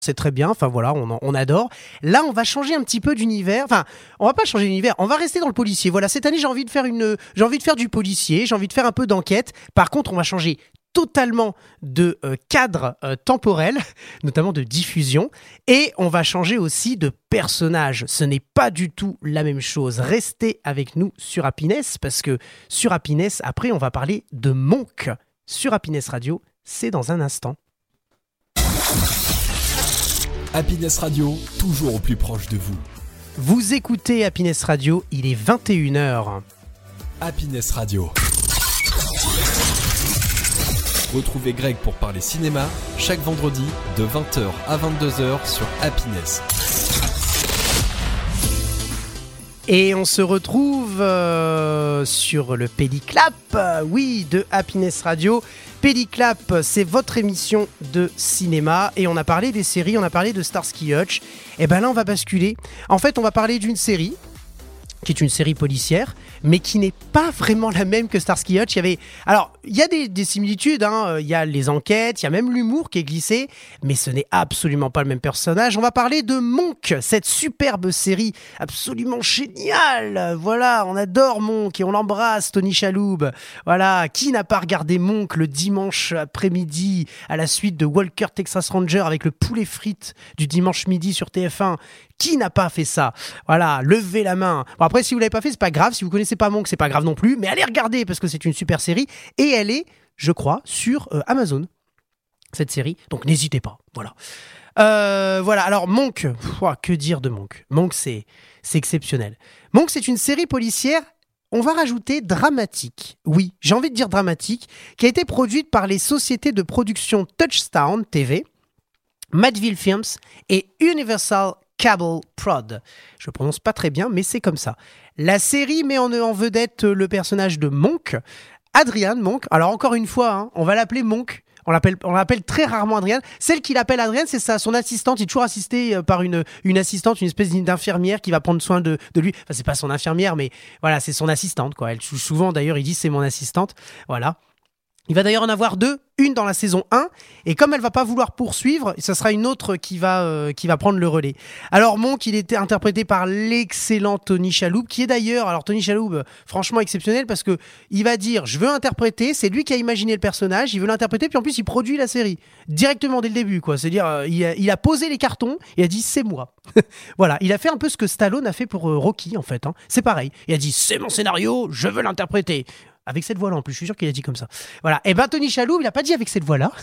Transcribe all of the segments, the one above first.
c'est très bien, enfin voilà, on adore. Là, on va changer un petit peu d'univers. Enfin, on va pas changer d'univers, on va rester dans le policier. Voilà, cette année, j'ai envie de faire du policier, j'ai envie de faire un peu d'enquête. Par contre, on va changer totalement de cadre temporel, notamment de diffusion, et on va changer aussi de personnage. Ce n'est pas du tout la même chose. Restez avec nous sur Happiness, parce que sur Happiness, après, on va parler de Monk. Sur Happiness Radio, c'est dans un instant. Happiness Radio, toujours au plus proche de vous. Vous écoutez Happiness Radio, il est 21h. Happiness Radio. Retrouvez Greg pour parler cinéma, chaque vendredi, de 20h à 22h sur Happiness. Et on se retrouve sur le Pédiclap, oui, de Happiness Radio. Pédiclap, c'est votre émission de cinéma et on a parlé des séries, on a parlé de Starsky Hutch. Et ben là, on va basculer. En fait, on va parler d'une série qui est une série policière, mais qui n'est pas vraiment la même que Starsky Hutch. Il y a des similitudes, hein. Il y a les enquêtes, il y a même l'humour qui est glissé, mais ce n'est absolument pas le même personnage. On va parler de Monk, cette superbe série absolument géniale. Voilà, on adore Monk et on l'embrasse, Tony Shalhoub. Voilà, qui n'a pas regardé Monk le dimanche après-midi à la suite de Walker Texas Ranger avec le poulet frites du dimanche midi sur TF1? Qui n'a pas fait ça? Voilà, levez la main. Bon, après, si vous l'avez pas fait, c'est pas grave. Si vous connaissez pas Monk, c'est pas grave non plus. Mais allez regarder parce que c'est une super série. Et elle est, je crois, sur Amazon, cette série. Donc n'hésitez pas. Voilà. Voilà. Alors Monk, que dire de Monk? Monk, c'est exceptionnel. Monk, c'est une série policière. On va rajouter dramatique. Oui, j'ai envie de dire dramatique, qui a été produite par les sociétés de production Touchstone TV, Madville Films et Universal Cable Prod. Je prononce pas très bien, mais c'est comme ça. La série met en vedette le personnage de Monk, Adrian Monk. Alors encore une fois, hein, on va l'appeler Monk. On l'appelle très rarement Adrian. Celle qui l'appelle Adrian, c'est son assistante. Il est toujours assisté par une assistante, une espèce d'infirmière qui va prendre soin de lui. Enfin, c'est pas son infirmière, mais voilà, c'est son assistante, quoi. Elle, souvent, d'ailleurs, il dit c'est mon assistante. Voilà. Il va d'ailleurs en avoir deux, une dans la saison 1, et comme elle va pas vouloir poursuivre, ce sera une autre qui va prendre le relais. Alors Monk, il était interprété par l'excellent Tony Shalhoub, qui est d'ailleurs, alors Tony Shalhoub, franchement exceptionnel, parce que il va dire, je veux interpréter, c'est lui qui a imaginé le personnage, il veut l'interpréter, puis en plus il produit la série, directement dès le début, quoi. C'est-à-dire, il a posé les cartons, et a dit, c'est moi. Voilà, il a fait un peu ce que Stallone a fait pour Rocky, en fait, hein. C'est pareil, il a dit, c'est mon scénario, je veux l'interpréter. Avec cette voix-là en plus, je suis sûr qu'il a dit comme ça. Voilà. Et ben Tony Shalhoub, il n'a pas dit avec cette voix-là.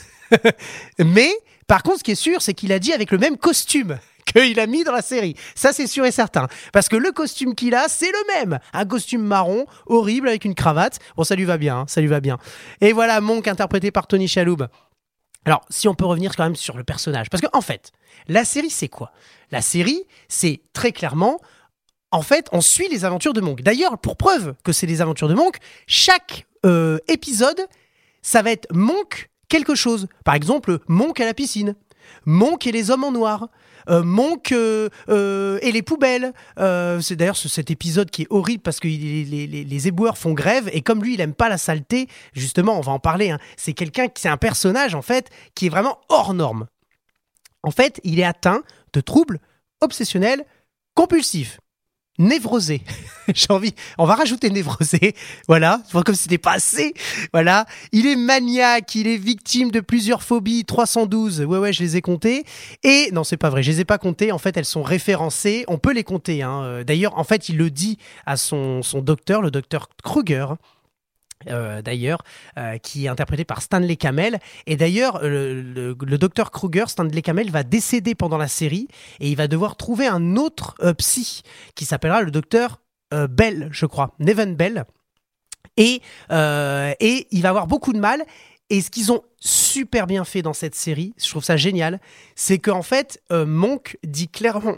Mais, par contre, ce qui est sûr, c'est qu'il a dit avec le même costume qu'il a mis dans la série. Ça, c'est sûr et certain. Parce que le costume qu'il a, c'est le même. Un costume marron, horrible, avec une cravate. Bon, ça lui va bien, hein, ça lui va bien. Et voilà, Monk, interprété par Tony Shalhoub. Alors, si on peut revenir quand même sur le personnage. Parce qu'en fait, la série, c'est quoi? La série, c'est très clairement... En fait, on suit les aventures de Monk. D'ailleurs, pour preuve que c'est les aventures de Monk, chaque épisode, ça va être Monk quelque chose. Par exemple, Monk à la piscine, Monk et les hommes en noir, Monk et les poubelles. C'est d'ailleurs cet épisode qui est horrible parce que les éboueurs font grève et comme lui, il aime pas la saleté, justement, on va en parler. Hein, c'est c'est un personnage, en fait, qui est vraiment hors norme. En fait, il est atteint de troubles obsessionnels compulsifs. Névrosé. On va rajouter névrosé. Voilà. Comme si c'était pas assez. Voilà. Il est maniaque. Il est victime de plusieurs phobies. 312. Ouais, je les ai comptées. Et, non, c'est pas vrai. Je les ai pas comptées. En fait, elles sont référencées. On peut les compter, hein. D'ailleurs, en fait, il le dit à son docteur, le docteur Kruger. Qui est interprété par Stanley Kamel. Et d'ailleurs, le docteur Kruger, Stanley Kamel, va décéder pendant la série et il va devoir trouver un autre psy qui s'appellera le docteur Bell, je crois, Neven Bell. Et il va avoir beaucoup de mal. Et ce qu'ils ont super bien fait dans cette série, je trouve ça génial, c'est qu'en fait, Monk dit clairement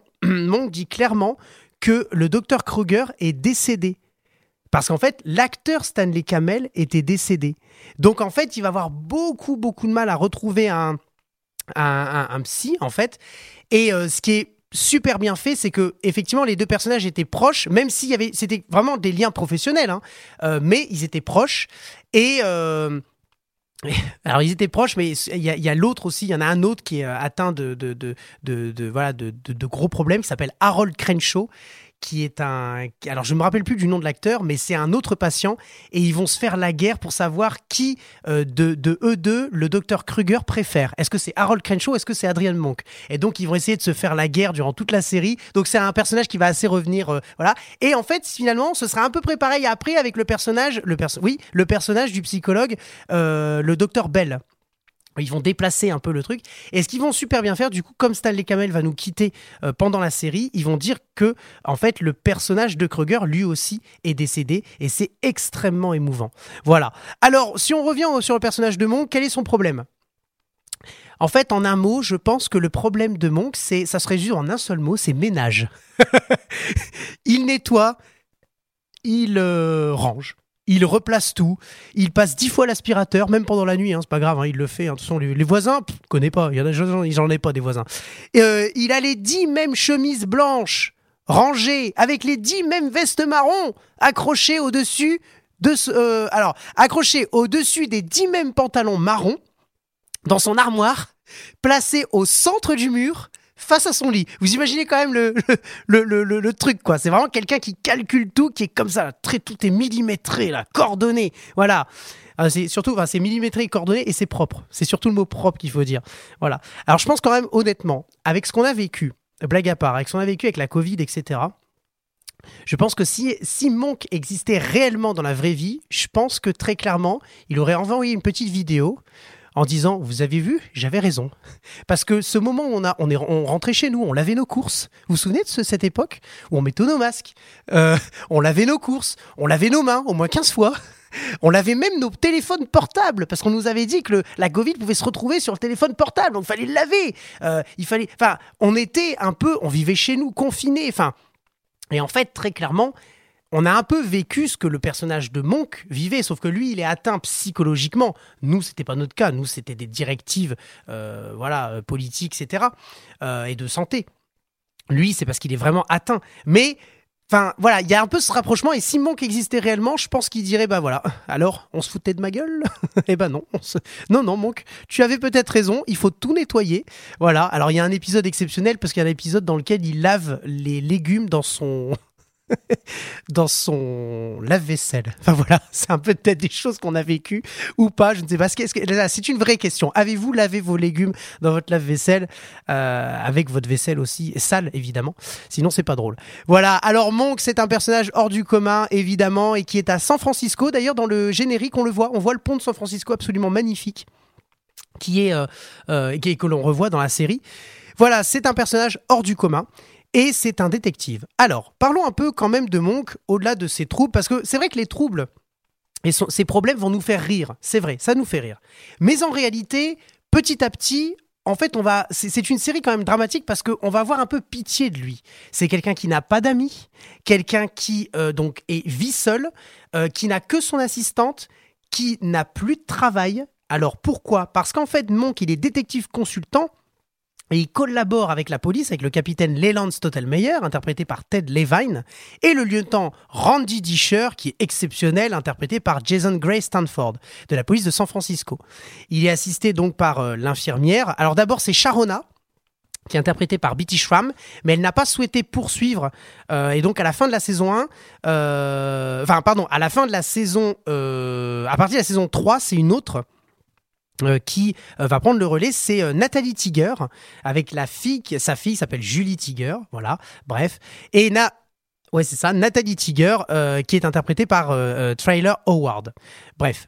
que le docteur Kruger est décédé. Parce qu'en fait, l'acteur Stanley Kamel était décédé. Donc en fait, il va avoir beaucoup de mal à retrouver un psy, en fait. Et ce qui est super bien fait, c'est que effectivement les deux personnages étaient proches, même c'était vraiment des liens professionnels, hein, mais ils étaient proches. Et Alors ils étaient proches, mais il y a l'autre aussi. Il y en a un autre qui est atteint de gros problèmes, qui s'appelle Harold Crenshaw, qui est alors je me rappelle plus du nom de l'acteur, mais c'est un autre patient, et ils vont se faire la guerre pour savoir qui de eux deux le docteur Kruger préfère. Est-ce que c'est Harold Crenshaw, est-ce que c'est Adrian Monk? Et donc ils vont essayer de se faire la guerre durant toute la série. Donc c'est un personnage qui va assez revenir, voilà. Et en fait finalement ce sera un peu pareil après avec le personnage du psychologue, le docteur Bell. Ils vont déplacer un peu le truc. Et ce qu'ils vont super bien faire, du coup, comme Stanley Kamel va nous quitter pendant la série, ils vont dire que, en fait, le personnage de Kruger, lui aussi, est décédé. Et c'est extrêmement émouvant. Voilà. Alors, si on revient sur le personnage de Monk, quel est son problème ? En fait, en un mot, je pense que le problème de Monk, ça se résume en un seul mot, c'est ménage. Il nettoie, il range. Il replace tout, il passe 10 fois l'aspirateur, même pendant la nuit, c'est pas grave, il le fait. De toute façon, les voisins, je connais pas, il y en a, j'en ai pas des voisins. Il a les 10 mêmes chemises blanches, rangées, avec les 10 mêmes vestes marron, accrochées au-dessus des 10 mêmes pantalons marrons, dans son armoire, placés au centre du mur, face à son lit. Vous imaginez quand même le truc, quoi. C'est vraiment quelqu'un qui calcule tout, qui est comme ça, tout est millimétré, là, coordonné. Voilà. C'est millimétré, coordonné, et c'est propre. C'est surtout le mot propre qu'il faut dire. Voilà. Alors, je pense quand même, honnêtement, avec ce qu'on a vécu, blague à part, avec ce qu'on a vécu avec la Covid, etc., je pense que si Monk existait réellement dans la vraie vie, je pense que très clairement, il aurait envoyé une petite vidéo en disant, vous avez vu, j'avais raison. Parce que ce moment où on rentrait chez nous, on lavait nos courses. Vous vous souvenez de cette époque où on mettait nos masques, on lavait nos courses, on lavait nos mains au moins 15 fois. On lavait même nos téléphones portables parce qu'on nous avait dit que la Covid pouvait se retrouver sur le téléphone portable. Donc il fallait le laver. On vivait chez nous, confinés. Et en fait, très clairement, on a un peu vécu ce que le personnage de Monk vivait, sauf que lui, il est atteint psychologiquement. Nous, c'était pas notre cas. Nous, c'était des directives politiques, etc. Et de santé. Lui, c'est parce qu'il est vraiment atteint. Mais, il y a un peu ce rapprochement. Et si Monk existait réellement, je pense qu'il dirait, alors, on se foutait de ma gueule ? Eh ben non. Non, Monk, tu avais peut-être raison. Il faut tout nettoyer. Voilà. Alors, il y a un épisode exceptionnel parce qu'il y a un épisode dans lequel il lave les légumes dans son lave-vaisselle. C'est un peu peut-être des choses qu'on a vécues ou pas, je ne sais pas. C'est une vraie question. Avez-vous lavé vos légumes dans votre lave-vaisselle avec votre vaisselle aussi sale, évidemment. Sinon, c'est pas drôle. Voilà. Alors, Monk, c'est un personnage hors du commun, évidemment, et qui est à San Francisco. D'ailleurs, dans le générique, on voit le pont de San Francisco absolument magnifique, que l'on revoit dans la série. Voilà, c'est un personnage hors du commun. Et c'est un détective. Alors, parlons un peu quand même de Monk, au-delà de ses troubles, parce que c'est vrai que les troubles et ses problèmes vont nous faire rire. C'est vrai, ça nous fait rire. Mais en réalité, petit à petit, en fait, c'est une série quand même dramatique parce qu'on va avoir un peu pitié de lui. C'est quelqu'un qui n'a pas d'amis, quelqu'un qui vit seul, qui n'a que son assistante, qui n'a plus de travail. Alors pourquoi ? Parce qu'en fait, Monk, il est détective consultant. Et il collabore avec la police, avec le capitaine Leland Stottelmeyer, interprété par Ted Levine, et le lieutenant Randy Disher, qui est exceptionnel, interprété par Jason Gray Stanford, de la police de San Francisco. Il est assisté donc par l'infirmière. Alors d'abord, c'est Sharona, qui est interprétée par Betty Schramm, mais elle n'a pas souhaité poursuivre. Et donc à la fin de la saison 1, à partir de la saison 3, c'est une autre qui va prendre le relais, c'est Nathalie Tiger, avec sa fille s'appelle Julie Tiger, voilà, bref. Et Nathalie Tiger, qui est interprétée par Trailer Howard. Bref.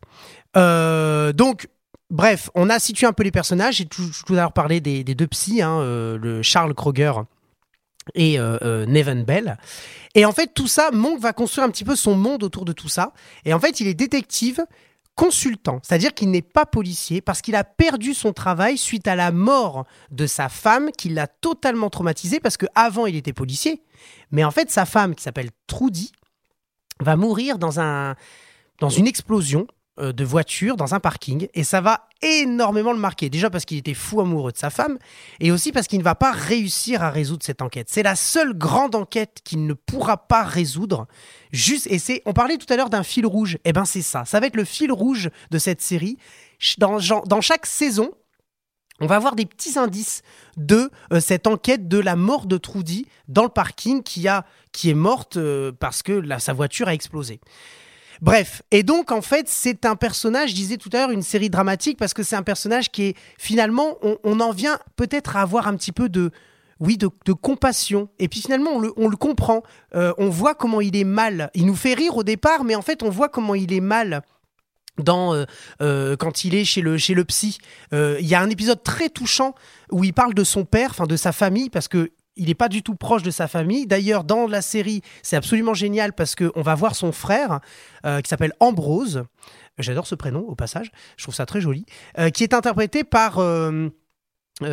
Bref, on a situé un peu les personnages. J'ai tout à l'heure parlé des deux psys, le Charles Kroger et Neven Bell. Et en fait, tout ça, Monk va construire un petit peu son monde autour de tout ça. Et en fait, il est détective consultant, c'est-à-dire qu'il n'est pas policier parce qu'il a perdu son travail suite à la mort de sa femme qui l'a totalement traumatisé parce qu'avant il était policier, mais en fait sa femme qui s'appelle Trudy va mourir dans une explosion de voiture dans un parking et ça va énormément le marquer, déjà parce qu'il était fou amoureux de sa femme et aussi parce qu'il ne va pas réussir à résoudre cette enquête. C'est la seule grande enquête qu'il ne pourra pas résoudre. On parlait tout à l'heure d'un fil rouge, c'est ça va être le fil rouge de cette série. dans chaque saison, on va avoir des petits indices de cette enquête de la mort de Trudy dans le parking qui est morte parce que sa voiture a explosé. Bref, et donc en fait c'est un personnage, je disais tout à l'heure, une série dramatique parce que c'est un personnage qui est finalement, on en vient peut-être à avoir un petit peu de compassion. Et puis finalement on le comprend, on voit comment il est mal. Il nous fait rire au départ, mais en fait on voit comment il est mal quand il est chez le psy. Il y a un épisode très touchant où il parle de son père, enfin de sa famille, parce que il n'est pas du tout proche de sa famille. D'ailleurs, dans la série, c'est absolument génial parce qu'on va voir son frère qui s'appelle Ambrose. J'adore ce prénom, au passage. Je trouve ça très joli. Qui est interprété par John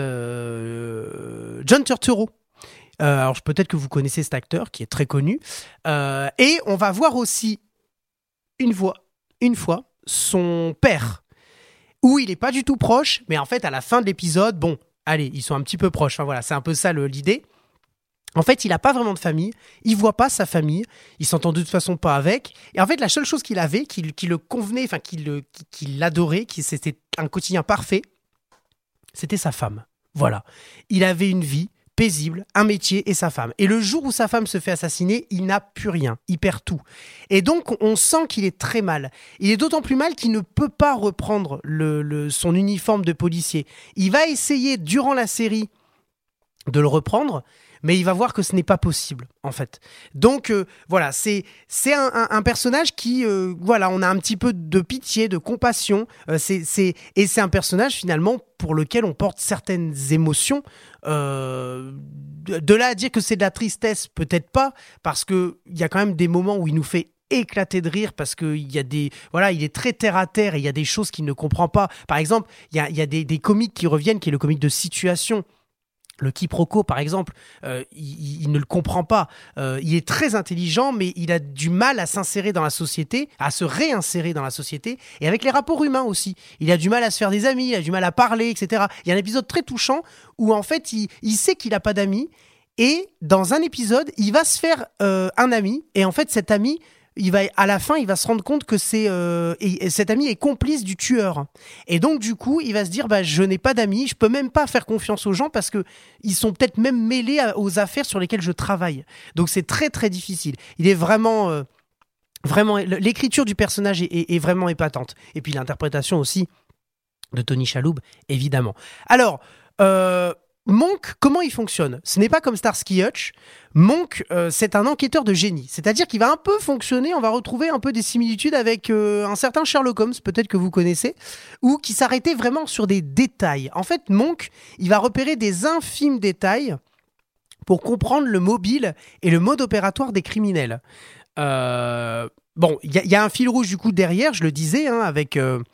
Turturro. Alors, peut-être que vous connaissez cet acteur qui est très connu. Et on va voir aussi une fois son père, où il n'est pas du tout proche, mais en fait, à la fin de l'épisode, bon, allez, ils sont un petit peu proches. Enfin voilà, c'est un peu ça l'idée. En fait, il n'a pas vraiment de famille, il voit pas sa famille, il s'entend de toute façon pas avec. Et en fait, la seule chose qu'il avait, qui le convenait, enfin qui l'adorait, c'était un quotidien parfait, c'était sa femme. Voilà, il avait une vie paisible, un métier et sa femme. Et le jour où sa femme se fait assassiner, il n'a plus rien, il perd tout. Et donc, on sent qu'il est très mal. Il est d'autant plus mal qu'il ne peut pas reprendre son uniforme de policier. Il va essayer, durant la série, de le reprendre, mais il va voir que ce n'est pas possible, en fait. Donc, voilà, c'est un personnage qui, voilà, on a un petit peu de pitié, de compassion, et c'est un personnage, finalement, pour lequel on porte certaines émotions. De là à dire que c'est de la tristesse, peut-être pas, parce qu'il y a quand même des moments où il nous fait éclater de rire parce qu'il y a il est très terre à terre et il y a des choses qu'il ne comprend pas. Par exemple, il y a des comiques qui reviennent, qui est le comique de situation. Le quiproquo, par exemple, il ne le comprend pas. Il est très intelligent, mais il a du mal à s'insérer dans la société, à se réinsérer dans la société, et avec les rapports humains aussi. Il a du mal à se faire des amis, il a du mal à parler, etc. Il y a un épisode très touchant où, en fait, il sait qu'il n'a pas d'amis, et dans un épisode, il va se faire un ami, et en fait, cet ami... à la fin, il va se rendre compte que cet ami est complice du tueur. Et donc, du coup, il va se dire, je n'ai pas d'amis, je peux même pas faire confiance aux gens parce que ils sont peut-être même mêlés aux affaires sur lesquelles je travaille. Donc, c'est très, très difficile. Il est vraiment, l'écriture du personnage est vraiment épatante. Et puis, l'interprétation aussi de Tony Shalhoub, évidemment. Alors, Monk, comment il fonctionne ? Ce n'est pas comme Starsky Hutch. Monk, c'est un enquêteur de génie. C'est-à-dire qu'il va un peu fonctionner, on va retrouver un peu des similitudes avec un certain Sherlock Holmes, peut-être que vous connaissez, ou qui s'arrêtait vraiment sur des détails. En fait, Monk, il va repérer des infimes détails pour comprendre le mobile et le mode opératoire des criminels. Bon, il y a un fil rouge du coup derrière, je le disais, avec...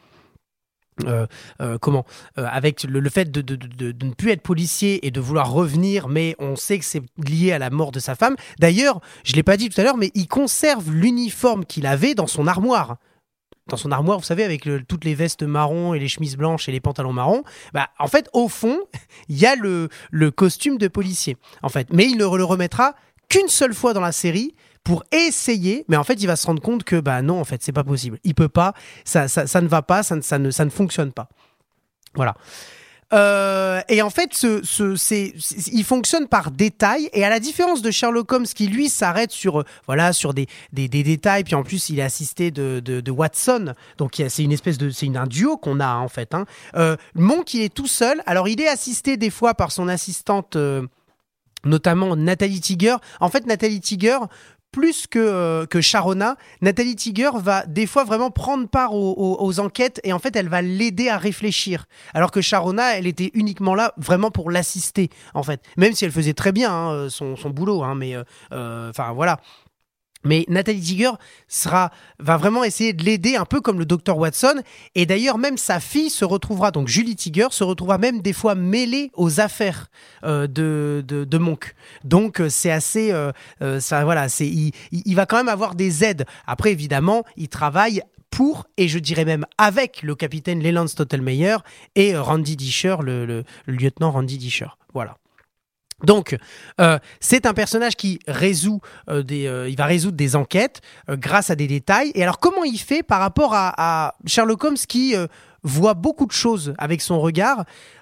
avec le fait de ne plus être policier et de vouloir revenir, mais on sait que c'est lié à la mort de sa femme. D'ailleurs, je ne l'ai pas dit tout à l'heure, mais il conserve l'uniforme qu'il avait dans son armoire. Dans son armoire, vous savez, avec toutes les vestes marron et les chemises blanches et les pantalons marrons. En fait, au fond, il y a le costume de policier, en fait. Mais il ne le remettra qu'une seule fois dans la série, pour essayer, mais en fait, il va se rendre compte que non, en fait, c'est pas possible. Il peut pas, ça ne va pas, ça ne fonctionne pas. Voilà. Et en fait, il fonctionne par détail. Et à la différence de Sherlock Holmes, qui lui s'arrête sur des détails, puis en plus, il est assisté de Watson. Donc, c'est un duo qu'on a en fait. Monk, il est tout seul. Alors, il est assisté des fois par son assistante, notamment Nathalie Tiger. En fait, Nathalie Tiger, plus que Sharona, Nathalie Tiger va des fois vraiment prendre part aux enquêtes et en fait elle va l'aider à réfléchir. Alors que Sharona, elle était uniquement là vraiment pour l'assister en fait. Même si elle faisait très bien son boulot, mais voilà. Mais Nathalie Tiger va vraiment essayer de l'aider un peu comme le Dr Watson. Et d'ailleurs, même sa fille se retrouvera, donc Julie Tiger, se retrouvera même des fois mêlée aux affaires de Monk. Donc, c'est assez... il va quand même avoir des aides. Après, évidemment, il travaille pour, et je dirais même avec, le capitaine Leland Stottelmeyer et Randy Disher, le lieutenant Randy Disher. Voilà. Donc, c'est un personnage qui résout il va résoudre des enquêtes grâce à des détails. Et alors, comment il fait par rapport à Sherlock Holmes qui voit beaucoup de choses avec son regard?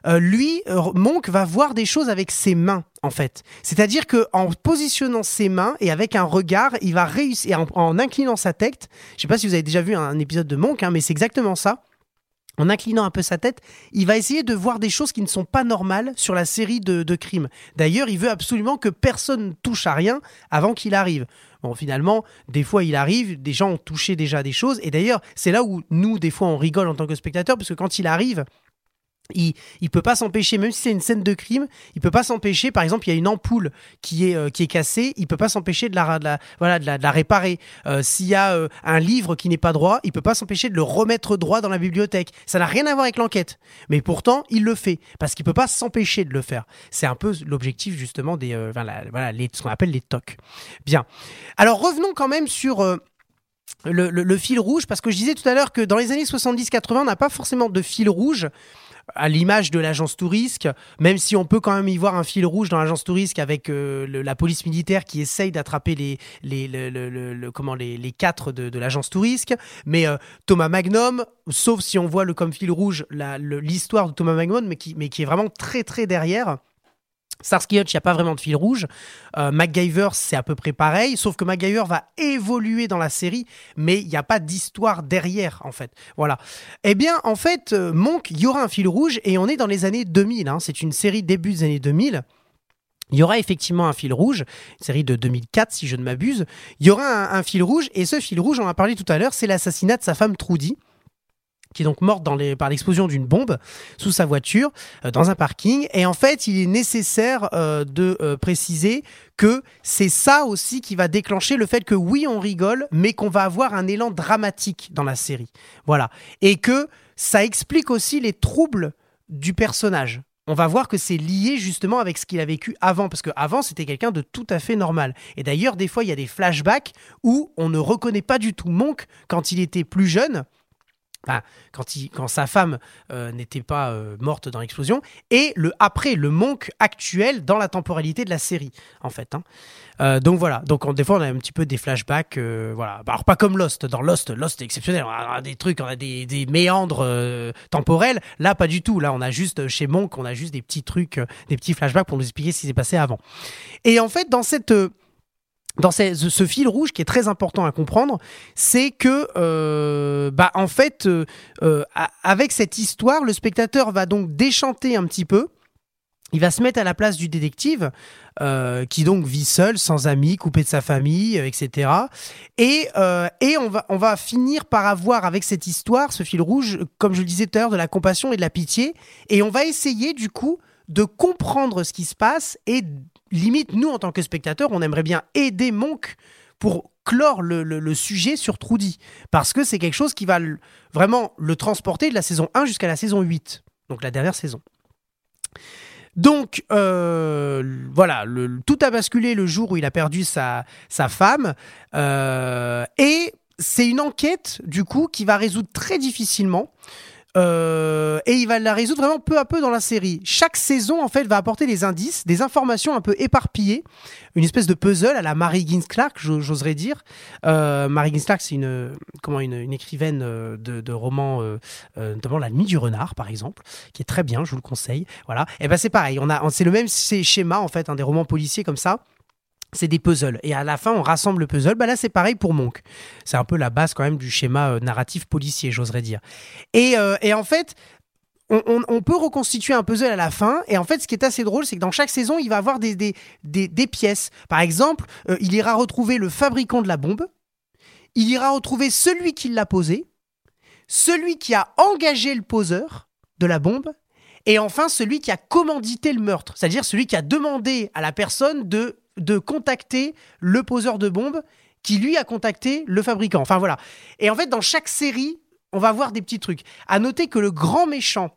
Monk va voir des choses avec ses mains, en fait. C'est-à-dire qu'en positionnant ses mains et avec un regard, il va réussir, en inclinant sa tête. Je ne sais pas si vous avez déjà vu un épisode de Monk, mais c'est exactement ça. En inclinant un peu sa tête, il va essayer de voir des choses qui ne sont pas normales sur la série de crimes. D'ailleurs, il veut absolument que personne ne touche à rien avant qu'il arrive. Bon, finalement, des fois, il arrive, des gens ont touché déjà des choses. Et d'ailleurs, c'est là où nous, des fois, on rigole en tant que spectateurs, parce que quand il arrive, il peut pas s'empêcher, même si c'est une scène de crime, il peut pas s'empêcher. Par exemple, il y a une ampoule qui est cassée, il peut pas s'empêcher de la réparer. S'il y a un livre qui n'est pas droit, il peut pas s'empêcher de le remettre droit dans la bibliothèque. Ça n'a rien à voir avec l'enquête, mais pourtant il le fait parce qu'il peut pas s'empêcher de le faire. C'est un peu l'objectif justement des ce qu'on appelle les TOC. Bien. Alors revenons quand même sur le fil rouge, parce que je disais tout à l'heure que dans les années 70-80, on n'a pas forcément de fil rouge, à l'image de l'agence Tourisque, même si on peut quand même y voir un fil rouge dans l'agence Tourisque avec la police militaire qui essaye d'attraper les quatre de l'agence Tourisque. Mais Thomas Magnum, sauf si on voit comme fil rouge l'histoire de Thomas Magnum, mais qui est vraiment très très derrière. Starsky Hutch, il n'y a pas vraiment de fil rouge. MacGyver, c'est à peu près pareil, sauf que MacGyver va évoluer dans la série, mais il n'y a pas d'histoire derrière, en fait. Voilà. Eh bien, en fait, Monk, il y aura un fil rouge, et on est dans les années 2000. C'est une série début des années 2000. Il y aura effectivement un fil rouge, une série de 2004, si je ne m'abuse. Il y aura un fil rouge, et ce fil rouge, on en a parlé tout à l'heure, c'est l'assassinat de sa femme Trudy, qui est donc morte par l'explosion d'une bombe sous sa voiture, dans un parking. Et en fait, il est nécessaire de préciser que c'est ça aussi qui va déclencher le fait que oui, on rigole, mais qu'on va avoir un élan dramatique dans la série. Voilà. Et que ça explique aussi les troubles du personnage. On va voir que c'est lié justement avec ce qu'il a vécu avant, parce qu'avant, c'était quelqu'un de tout à fait normal. Et d'ailleurs, des fois, il y a des flashbacks où on ne reconnaît pas du tout Monk quand il était plus jeune, quand sa femme n'était pas morte dans l'explosion, et après le Monk actuel dans la temporalité de la série, en fait. Donc voilà, donc des fois on a un petit peu des flashbacks, voilà. Alors pas comme Lost. Dans Lost est exceptionnel, on a des trucs, on a des méandres temporels. Là pas du tout, là on a juste, chez Monk, on a juste des petits trucs, des petits flashbacks pour nous expliquer ce qui s'est passé avant. Et en fait, dans ce fil rouge qui est très important à comprendre, c'est que en fait, avec cette histoire, le spectateur va donc déchanter un petit peu. Il va se mettre à la place du détective qui donc vit seul, sans amis, coupé de sa famille, etc. Et on va finir par avoir avec cette histoire, ce fil rouge, comme je le disais tout à l'heure, de la compassion et de la pitié. Et on va essayer du coup de comprendre ce qui se passe, et limite, nous, en tant que spectateurs, on aimerait bien aider Monk pour clore le sujet sur Trudy, parce que c'est quelque chose qui va vraiment le transporter de la saison 1 jusqu'à la saison 8, donc la dernière saison. Donc, voilà, tout a basculé le jour où il a perdu sa femme, et c'est une enquête, du coup, qui va résoudre très difficilement. Et il va la résoudre vraiment peu à peu dans la série. Chaque saison, en fait, va apporter des indices, des informations un peu éparpillées, une espèce de puzzle à la Mary Higgins Clark, j'oserais dire. Mary Higgins Clark, c'est une écrivaine de romans, notamment La Nuit du Renard, par exemple, qui est très bien, je vous le conseille. Voilà. Et ben c'est pareil, c'est le même schéma, en fait, des romans policiers comme ça. C'est des puzzles. Et à la fin, on rassemble le puzzle. Là, c'est pareil pour Monk. C'est un peu la base quand même du schéma narratif policier, j'oserais dire. Et en fait, on peut reconstituer un puzzle à la fin. Et en fait, ce qui est assez drôle, c'est que dans chaque saison, il va avoir des pièces. Par exemple, il ira retrouver le fabricant de la bombe. Il ira retrouver celui qui l'a posée. Celui qui a engagé le poseur de la bombe. Et enfin, celui qui a commandité le meurtre. C'est-à-dire celui qui a demandé à la personne de contacter le poseur de bombe qui, lui, a contacté le fabricant. Enfin, voilà. Et en fait, dans chaque série, on va voir des petits trucs. À noter que le grand méchant,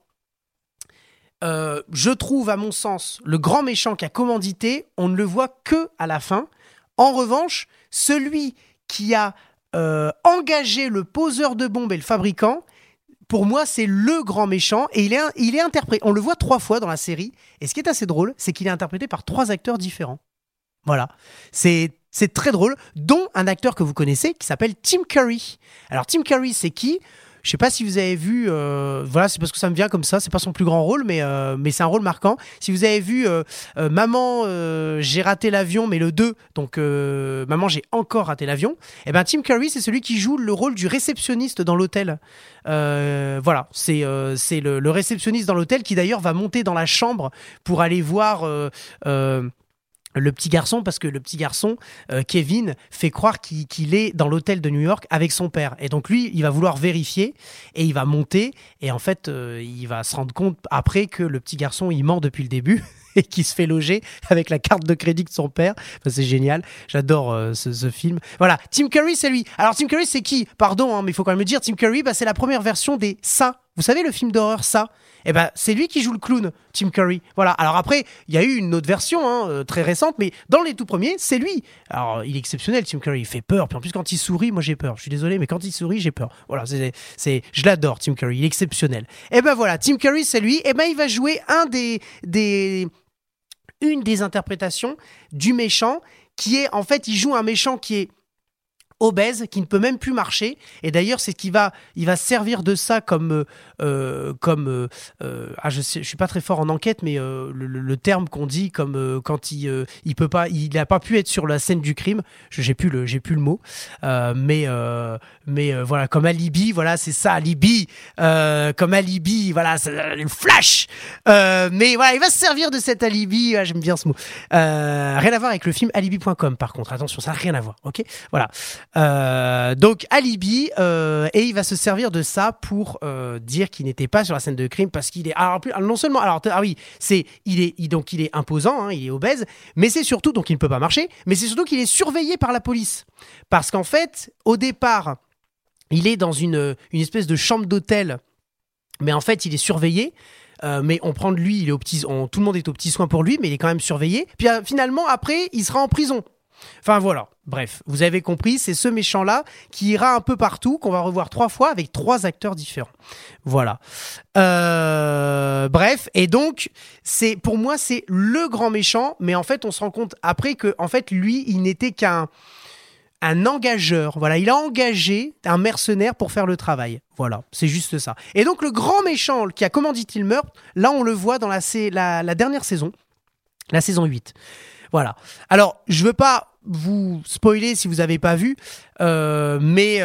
je trouve, à mon sens, le grand méchant qui a commandité, on ne le voit que à la fin. En revanche, celui qui a engagé le poseur de bombe et le fabricant, pour moi, c'est le grand méchant et il est interprété. On le voit 3 fois dans la série. Et ce qui est assez drôle, c'est qu'il est interprété par 3 acteurs différents. Voilà. C'est très drôle, dont un acteur que vous connaissez qui s'appelle Tim Curry. Alors, Tim Curry, c'est qui ? Je sais pas si vous avez vu, voilà, c'est parce que ça me vient comme ça, c'est pas son plus grand rôle, mais c'est un rôle marquant. Si vous avez vu Maman, j'ai raté l'avion, mais le 2, donc Maman, j'ai encore raté l'avion, et ben Tim Curry, c'est celui qui joue le rôle du réceptionniste dans l'hôtel. Voilà, c'est le réceptionniste dans l'hôtel qui d'ailleurs va monter dans la chambre pour aller voir le petit garçon, parce que le petit garçon, Kevin, fait croire qu'il est dans l'hôtel de New York avec son père. Et donc lui, il va vouloir vérifier et il va monter. Et en fait, il va se rendre compte après que le petit garçon, il ment depuis le début et qu'il se fait loger avec la carte de crédit de son père. Enfin, c'est génial. J'adore ce film. Voilà, Tim Curry, c'est lui. Alors Tim Curry, c'est qui ? Pardon, mais il faut quand même le dire. Tim Curry, c'est la première version des Ça. Vous savez, le film d'horreur Ça ? Eh ben, c'est lui qui joue le clown, Tim Curry. Voilà. Alors après, il y a eu une autre version, très récente, mais dans les tout premiers, c'est lui. Alors, il est exceptionnel, Tim Curry. Il fait peur. Puis en plus, quand il sourit, moi j'ai peur. Je suis désolé, mais quand il sourit, j'ai peur. Voilà, je l'adore, Tim Curry. Il est exceptionnel. Eh ben voilà, Tim Curry, c'est lui. Eh ben, il va jouer une des interprétations du méchant qui est, en fait, il joue un méchant qui est obèse, qui ne peut même plus marcher, et d'ailleurs c'est il va se servir de ça comme je suis pas très fort en enquête, mais le terme qu'on dit comme quand il peut pas, il n'a pas pu être sur la scène du crime, j'ai plus le mot, mais voilà, comme alibi, voilà, c'est ça, alibi, comme alibi, voilà, c'est le flash, mais voilà, il va se servir de cet alibi, j'aime bien ce mot, rien à voir avec le film alibi.com, par contre, attention, ça n'a rien à voir, ok, voilà. Donc alibi, et il va se servir de ça pour dire qu'il n'était pas sur la scène de crime parce qu'il est, alors non seulement, il est imposant, hein, il est obèse, mais c'est surtout, donc il ne peut pas marcher, mais c'est surtout qu'il est surveillé par la police, parce qu'en fait au départ il est dans une espèce de chambre d'hôtel, mais en fait il est surveillé. Mais on prend de lui, tout le monde est aux petits soins pour lui, mais il est quand même surveillé. Puis finalement après il sera en prison. Enfin voilà, bref, vous avez compris, c'est ce méchant-là qui ira un peu partout, qu'on va revoir 3 fois avec 3 acteurs différents. Voilà. Bref, et donc, pour moi, c'est le grand méchant, mais en fait, on se rend compte après que, en fait, lui, il n'était qu'un engageur. Voilà, il a engagé un mercenaire pour faire le travail. Voilà, c'est juste ça. Et donc, le grand méchant qui a commandité le meurtre, là, on le voit dans la dernière saison, la saison 8. Voilà. Alors, je veux pas vous spoiler si vous avez pas vu, mais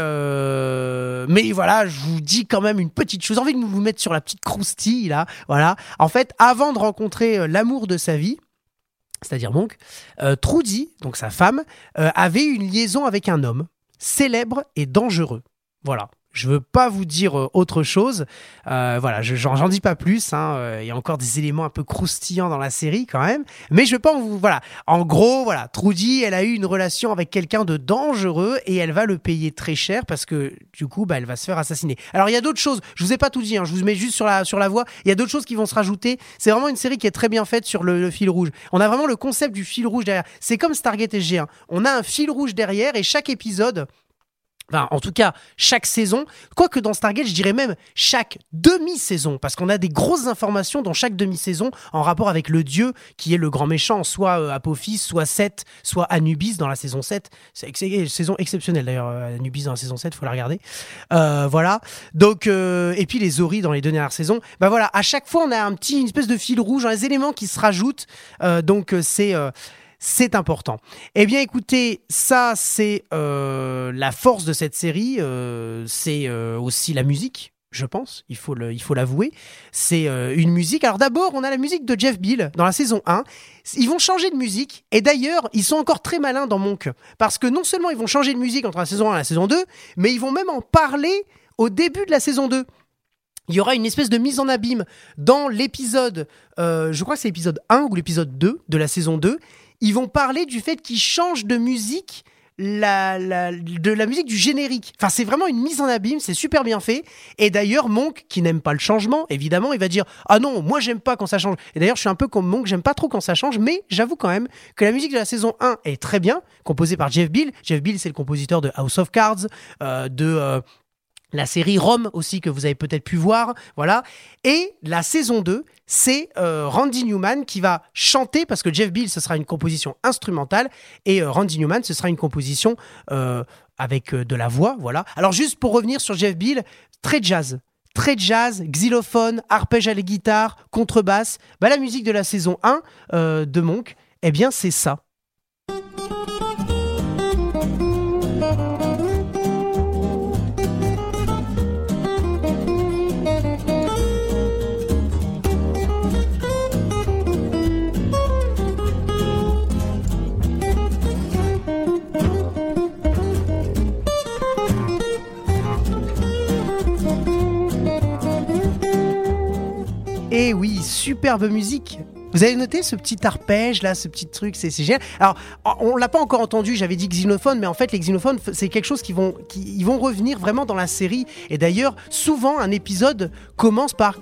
voilà, je vous dis quand même une petite chose. J'ai envie de vous mettre sur la petite croustille là. Voilà. En fait, avant de rencontrer l'amour de sa vie, c'est-à-dire Monk, Trudy, donc sa femme, avait une liaison avec un homme célèbre et dangereux. Voilà. Je veux pas vous dire autre chose. Voilà, j'en dis pas plus. Il y a encore des éléments un peu croustillants dans la série quand même. Mais je veux pas vous... Voilà. En gros, voilà, Trudy, elle a eu une relation avec quelqu'un de dangereux et elle va le payer très cher parce que du coup, elle va se faire assassiner. Alors, il y a d'autres choses. Je vous ai pas tout dit. Je vous mets juste sur la voie. Il y a d'autres choses qui vont se rajouter. C'est vraiment une série qui est très bien faite sur le fil rouge. On a vraiment le concept du fil rouge derrière. C'est comme Stargate SG1. On a un fil rouge derrière et chaque épisode... Enfin, en tout cas, chaque saison, quoique dans Stargate, je dirais même chaque demi-saison, parce qu'on a des grosses informations dans chaque demi-saison en rapport avec le dieu qui est le grand méchant, soit Apophis, soit Seth, soit Anubis dans la saison 7. C'est une saison exceptionnelle d'ailleurs, Anubis dans la saison 7, il faut la regarder. Voilà. Donc, et puis les Ori dans les 2 dernières saisons. Voilà, à chaque fois, on a une espèce de fil rouge, les éléments qui se rajoutent. Donc, c'est important. Eh bien, écoutez, ça, c'est la force de cette série. C'est aussi la musique, je pense. Il faut l'avouer. C'est une musique. Alors d'abord, on a la musique de Jeff Beal dans la saison 1. Ils vont changer de musique. Et d'ailleurs, ils sont encore très malins dans Monk. Parce que non seulement ils vont changer de musique entre la saison 1 et la saison 2, mais ils vont même en parler au début de la saison 2. Il y aura une espèce de mise en abîme dans l'épisode, je crois que c'est l'épisode 1 ou l'épisode 2 de la saison 2. Ils vont parler du fait qu'ils changent de musique, de la musique du générique. Enfin, c'est vraiment une mise en abîme, c'est super bien fait. Et d'ailleurs, Monk, qui n'aime pas le changement, évidemment, il va dire « Ah non, moi j'aime pas quand ça change ». Et d'ailleurs, je suis un peu comme Monk, j'aime pas trop quand ça change, mais j'avoue quand même que la musique de la saison 1 est très bien, composée par Jeff Beal. Jeff Beal, c'est le compositeur de House of Cards, La série Rome aussi, que vous avez peut-être pu voir, voilà. Et la saison 2, c'est Randy Newman qui va chanter, parce que Jeff Beal, ce sera une composition instrumentale, et Randy Newman, ce sera une composition avec de la voix, voilà. Alors juste pour revenir sur Jeff Beal, très jazz, xylophone, arpège à la guitare, contrebasse. La musique de la saison 1 de Monk, eh bien c'est ça. Et oui, superbe musique. Vous avez noté ce petit arpège là, ce petit truc, c'est génial. Alors, on l'a pas encore entendu, j'avais dit xylophone, mais en fait les xylophones, c'est quelque chose qui vont revenir vraiment dans la série. Et d'ailleurs, souvent un épisode commence par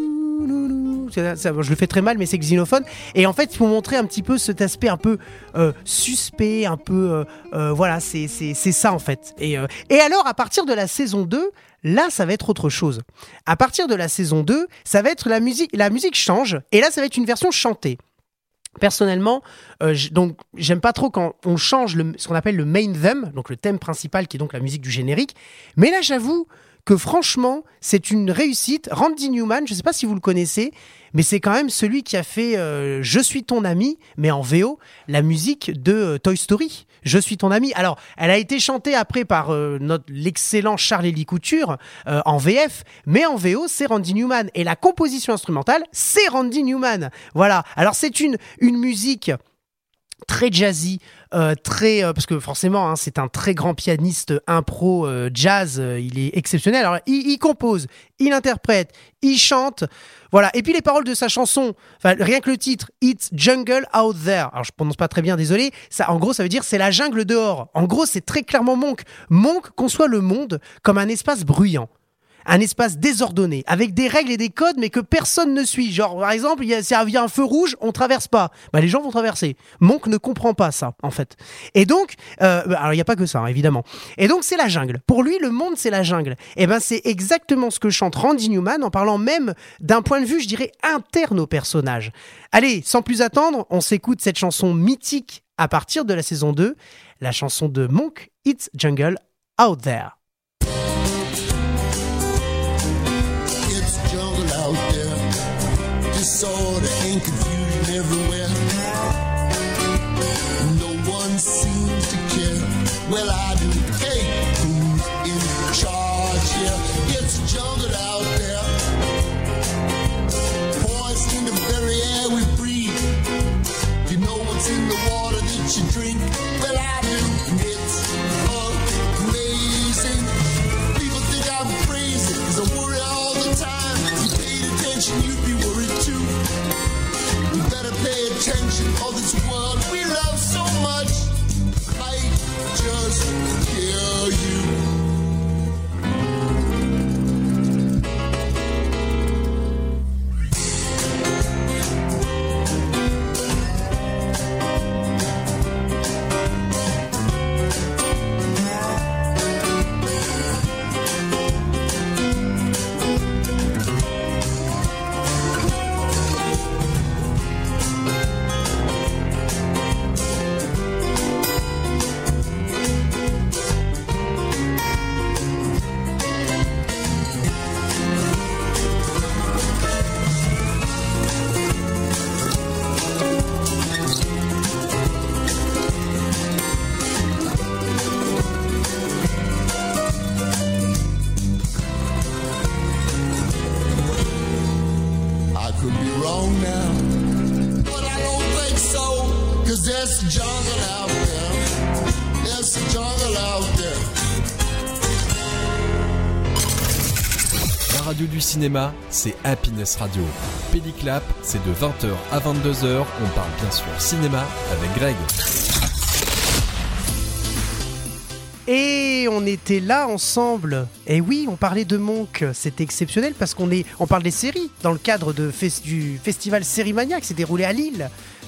je le fais très mal, mais c'est xylophone. Et en fait, pour montrer un petit peu cet aspect un peu suspect, un peu voilà, c'est ça en fait. Et alors, à partir de la saison 2, là, ça va être autre chose. À partir de la saison 2, ça va être la musique change, et là, ça va être une version chantée. Personnellement, donc j'aime pas trop quand on change ce qu'on appelle le main theme, donc le thème principal qui est donc la musique du générique. Mais là, j'avoue que franchement, c'est une réussite. Randy Newman, je sais pas si vous le connaissez, mais c'est quand même celui qui a fait Je suis ton ami, mais en VO, la musique de Toy Story. Je suis ton ami. Alors, elle a été chantée après par l'excellent Charles-Élie Couture en VF, mais en VO, c'est Randy Newman. Et la composition instrumentale, c'est Randy Newman. Voilà. Alors, c'est une musique très jazzy, parce que forcément, c'est un très grand pianiste impro jazz, il est exceptionnel. Alors, il compose, il interprète, il chante, voilà. Et puis les paroles de sa chanson, rien que le titre, It's Jungle Out There. Alors, je prononce pas très bien, désolé. Ça, en gros, ça veut dire c'est la jungle dehors. En gros, c'est très clairement Monk. Monk conçoit le monde comme un espace bruyant. Un espace désordonné, avec des règles et des codes, mais que personne ne suit. Genre, par exemple, s'il y a un feu rouge, on traverse pas. Les gens vont traverser. Monk ne comprend pas ça, en fait. Et donc, alors il n'y a pas que ça, évidemment. Et donc, c'est la jungle. Pour lui, le monde, c'est la jungle. Et c'est exactement ce que chante Randy Newman, en parlant même d'un point de vue, je dirais, interne au personnage. Allez, sans plus attendre, on s'écoute cette chanson mythique à partir de la saison 2, la chanson de Monk, It's Jungle Out There. Disorder and confusion everywhere. No one seems to care. Well, I do. Hey, who's in charge here? It's a jungle out there. Poison the very air we breathe. You know what's in the water that you drink? Well, I do. It's amazing. People think I'm crazy 'cause I worry all the time. If you paid attention, you'd be worried too. We better pay attention, all this world we love so much might just kill you. La radio du cinéma, c'est Happiness Radio. Pédiclap, c'est de 20h à 22h, on parle bien sûr cinéma avec Greg. Et on était là ensemble. Et oui, on parlait de Monk. C'était exceptionnel parce on parle des séries dans le cadre du festival Sérimania qui s'est déroulé à Lille.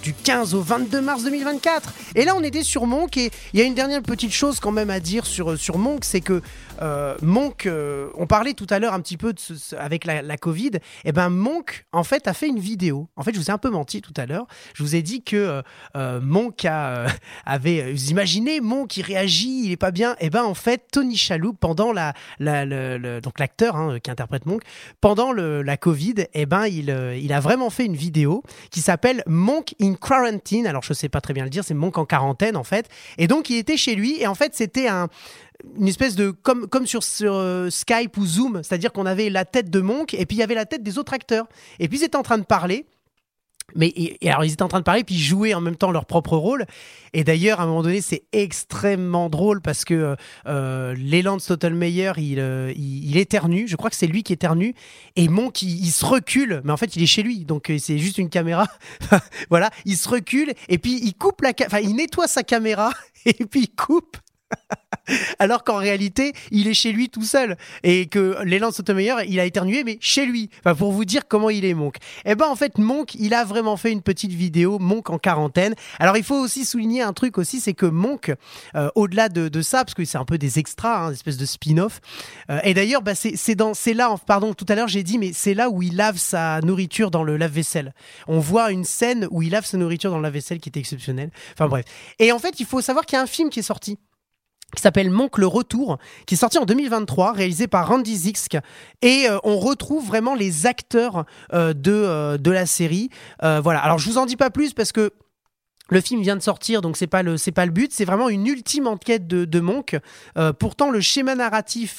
du 15 au 22 mars 2024. Et là, on était sur Monk, et il y a une dernière petite chose quand même à dire sur Monk, c'est que Monk, on parlait tout à l'heure un petit peu avec la Covid, et ben Monk, en fait, a fait une vidéo. En fait, je vous ai un peu menti tout à l'heure. Je vous ai dit que Monk avait... Vous imaginez, Monk, il réagit, il est pas bien. Et ben en fait, Tony Shalhoub, pendant donc l'acteur qui interprète Monk, pendant la Covid, et ben il a vraiment fait une vidéo qui s'appelle Monk in Quarantine. Alors, je sais pas très bien le dire, c'est Monk en quarantaine, en fait. Et donc, il était chez lui, et en fait, c'était une espèce de comme sur Skype ou Zoom, c'est-à-dire qu'on avait la tête de Monk et puis il y avait la tête des autres acteurs, et puis ils étaient en train de parler, alors ils étaient en train de parler puis ils jouaient en même temps leur propre rôle. Et d'ailleurs à un moment donné c'est extrêmement drôle parce que Leland Stottelmeyer il éternue, je crois que c'est lui qui éternue, et Monk il se recule, mais en fait il est chez lui, donc c'est juste une caméra. Voilà, il se recule et puis il coupe il nettoie sa caméra et puis il coupe alors qu'en réalité il est chez lui tout seul, et que Leland Stottelmeyer il a éternué mais chez lui, pour vous dire comment il est Monk. Et ben en fait Monk il a vraiment fait une petite vidéo, Monk en quarantaine. Alors il faut aussi souligner un truc aussi, c'est que Monk au-delà de ça, parce que c'est un peu des extras, une espèce de spin-off, et d'ailleurs c'est là, pardon, tout à l'heure j'ai dit, mais c'est là où il lave sa nourriture dans le lave-vaisselle. On voit une scène où il lave sa nourriture dans le lave-vaisselle qui était exceptionnelle. Enfin bref, et en fait il faut savoir qu'il y a un film qui est sorti qui s'appelle Monk le Retour, qui est sorti en 2023, réalisé par Randy Zisk, et on retrouve vraiment les acteurs de la série. Voilà. Alors je vous en dis pas plus parce que le film vient de sortir, donc c'est pas le but. C'est vraiment une ultime enquête de Monk. Pourtant le schéma narratif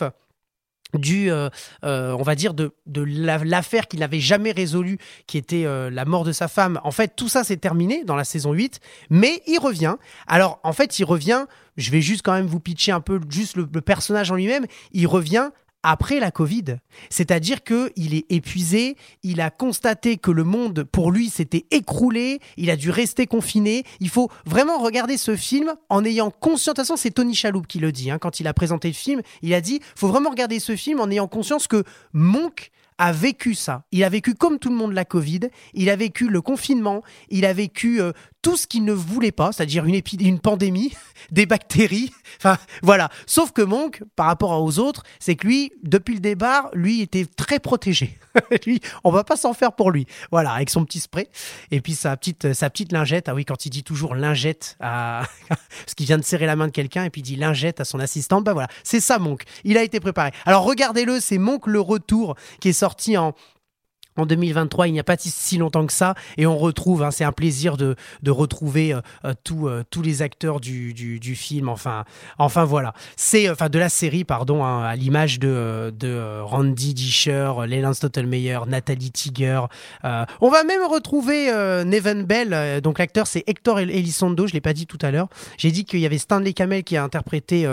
on va dire de l'affaire qu'il n'avait jamais résolue, qui était la mort de sa femme. En fait, tout ça c'est terminé dans la saison 8, mais il revient. Alors, en fait, il revient, je vais juste quand même vous pitcher un peu juste le personnage en lui-même. Il revient après la Covid. C'est-à-dire qu'il est épuisé, il a constaté que le monde, pour lui, s'était écroulé, il a dû rester confiné. Il faut vraiment regarder ce film en ayant conscience... De toute façon, c'est Tony Shalhoub qui le dit, quand il a présenté le film. Il a dit, il faut vraiment regarder ce film en ayant conscience que Monk a vécu ça. Il a vécu comme tout le monde la Covid, il a vécu le confinement, il a vécu tout ce qu'il ne voulait pas, c'est-à-dire une pandémie, des bactéries, enfin voilà. Sauf que Monk, par rapport aux autres, c'est que lui, depuis le départ, lui était très protégé. Lui, on va pas s'en faire pour lui. Voilà, avec son petit spray et puis sa petite lingette. Ah oui, quand il dit toujours lingette parce qu'il vient de serrer la main de quelqu'un et puis il dit lingette à son assistante, bah voilà, c'est ça Monk. Il a été préparé. Alors regardez-le, c'est Monk le Retour qui est sorti en 2023, il n'y a pas si longtemps que ça, et on retrouve, c'est un plaisir de retrouver tous les acteurs du film, enfin voilà, c'est de la série, pardon, à l'image de Randy Disher, Leland Stottelmeyer, Nathalie Tiger. On va même retrouver Neven Bell, donc l'acteur c'est Hector Elizondo, je l'ai pas dit tout à l'heure. J'ai dit qu'il y avait Stanley Kamel qui a interprété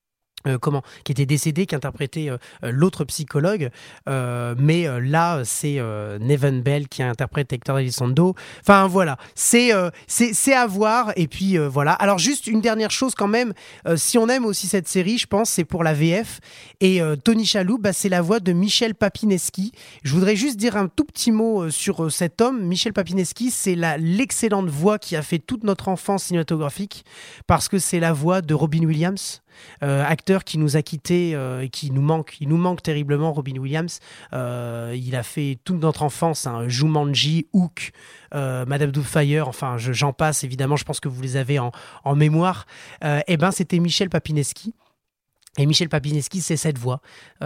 qui était décédé, qui interprétait l'autre psychologue, mais là c'est Neven Bell qui interprète Hector Elizondo. Enfin voilà, c'est à voir. Et puis voilà. Alors juste une dernière chose quand même, si on aime aussi cette série, je pense c'est pour la VF, et Tony Shalhoub, c'est la voix de Michel Papineschi. Je voudrais juste dire un tout petit mot sur cet homme. Michel Papineschi, c'est l'excellente voix qui a fait toute notre enfance cinématographique, parce que c'est la voix de Robin Williams, acteur qui nous a quittés et qui nous manque. Il nous manque terriblement, Robin Williams. Il a fait toute notre enfance, Jumanji, Hook, Madame Doubtfire, enfin j'en passe évidemment, je pense que vous les avez en mémoire. C'était Michel Papineschi. Et Michel Papineschi, c'est cette voix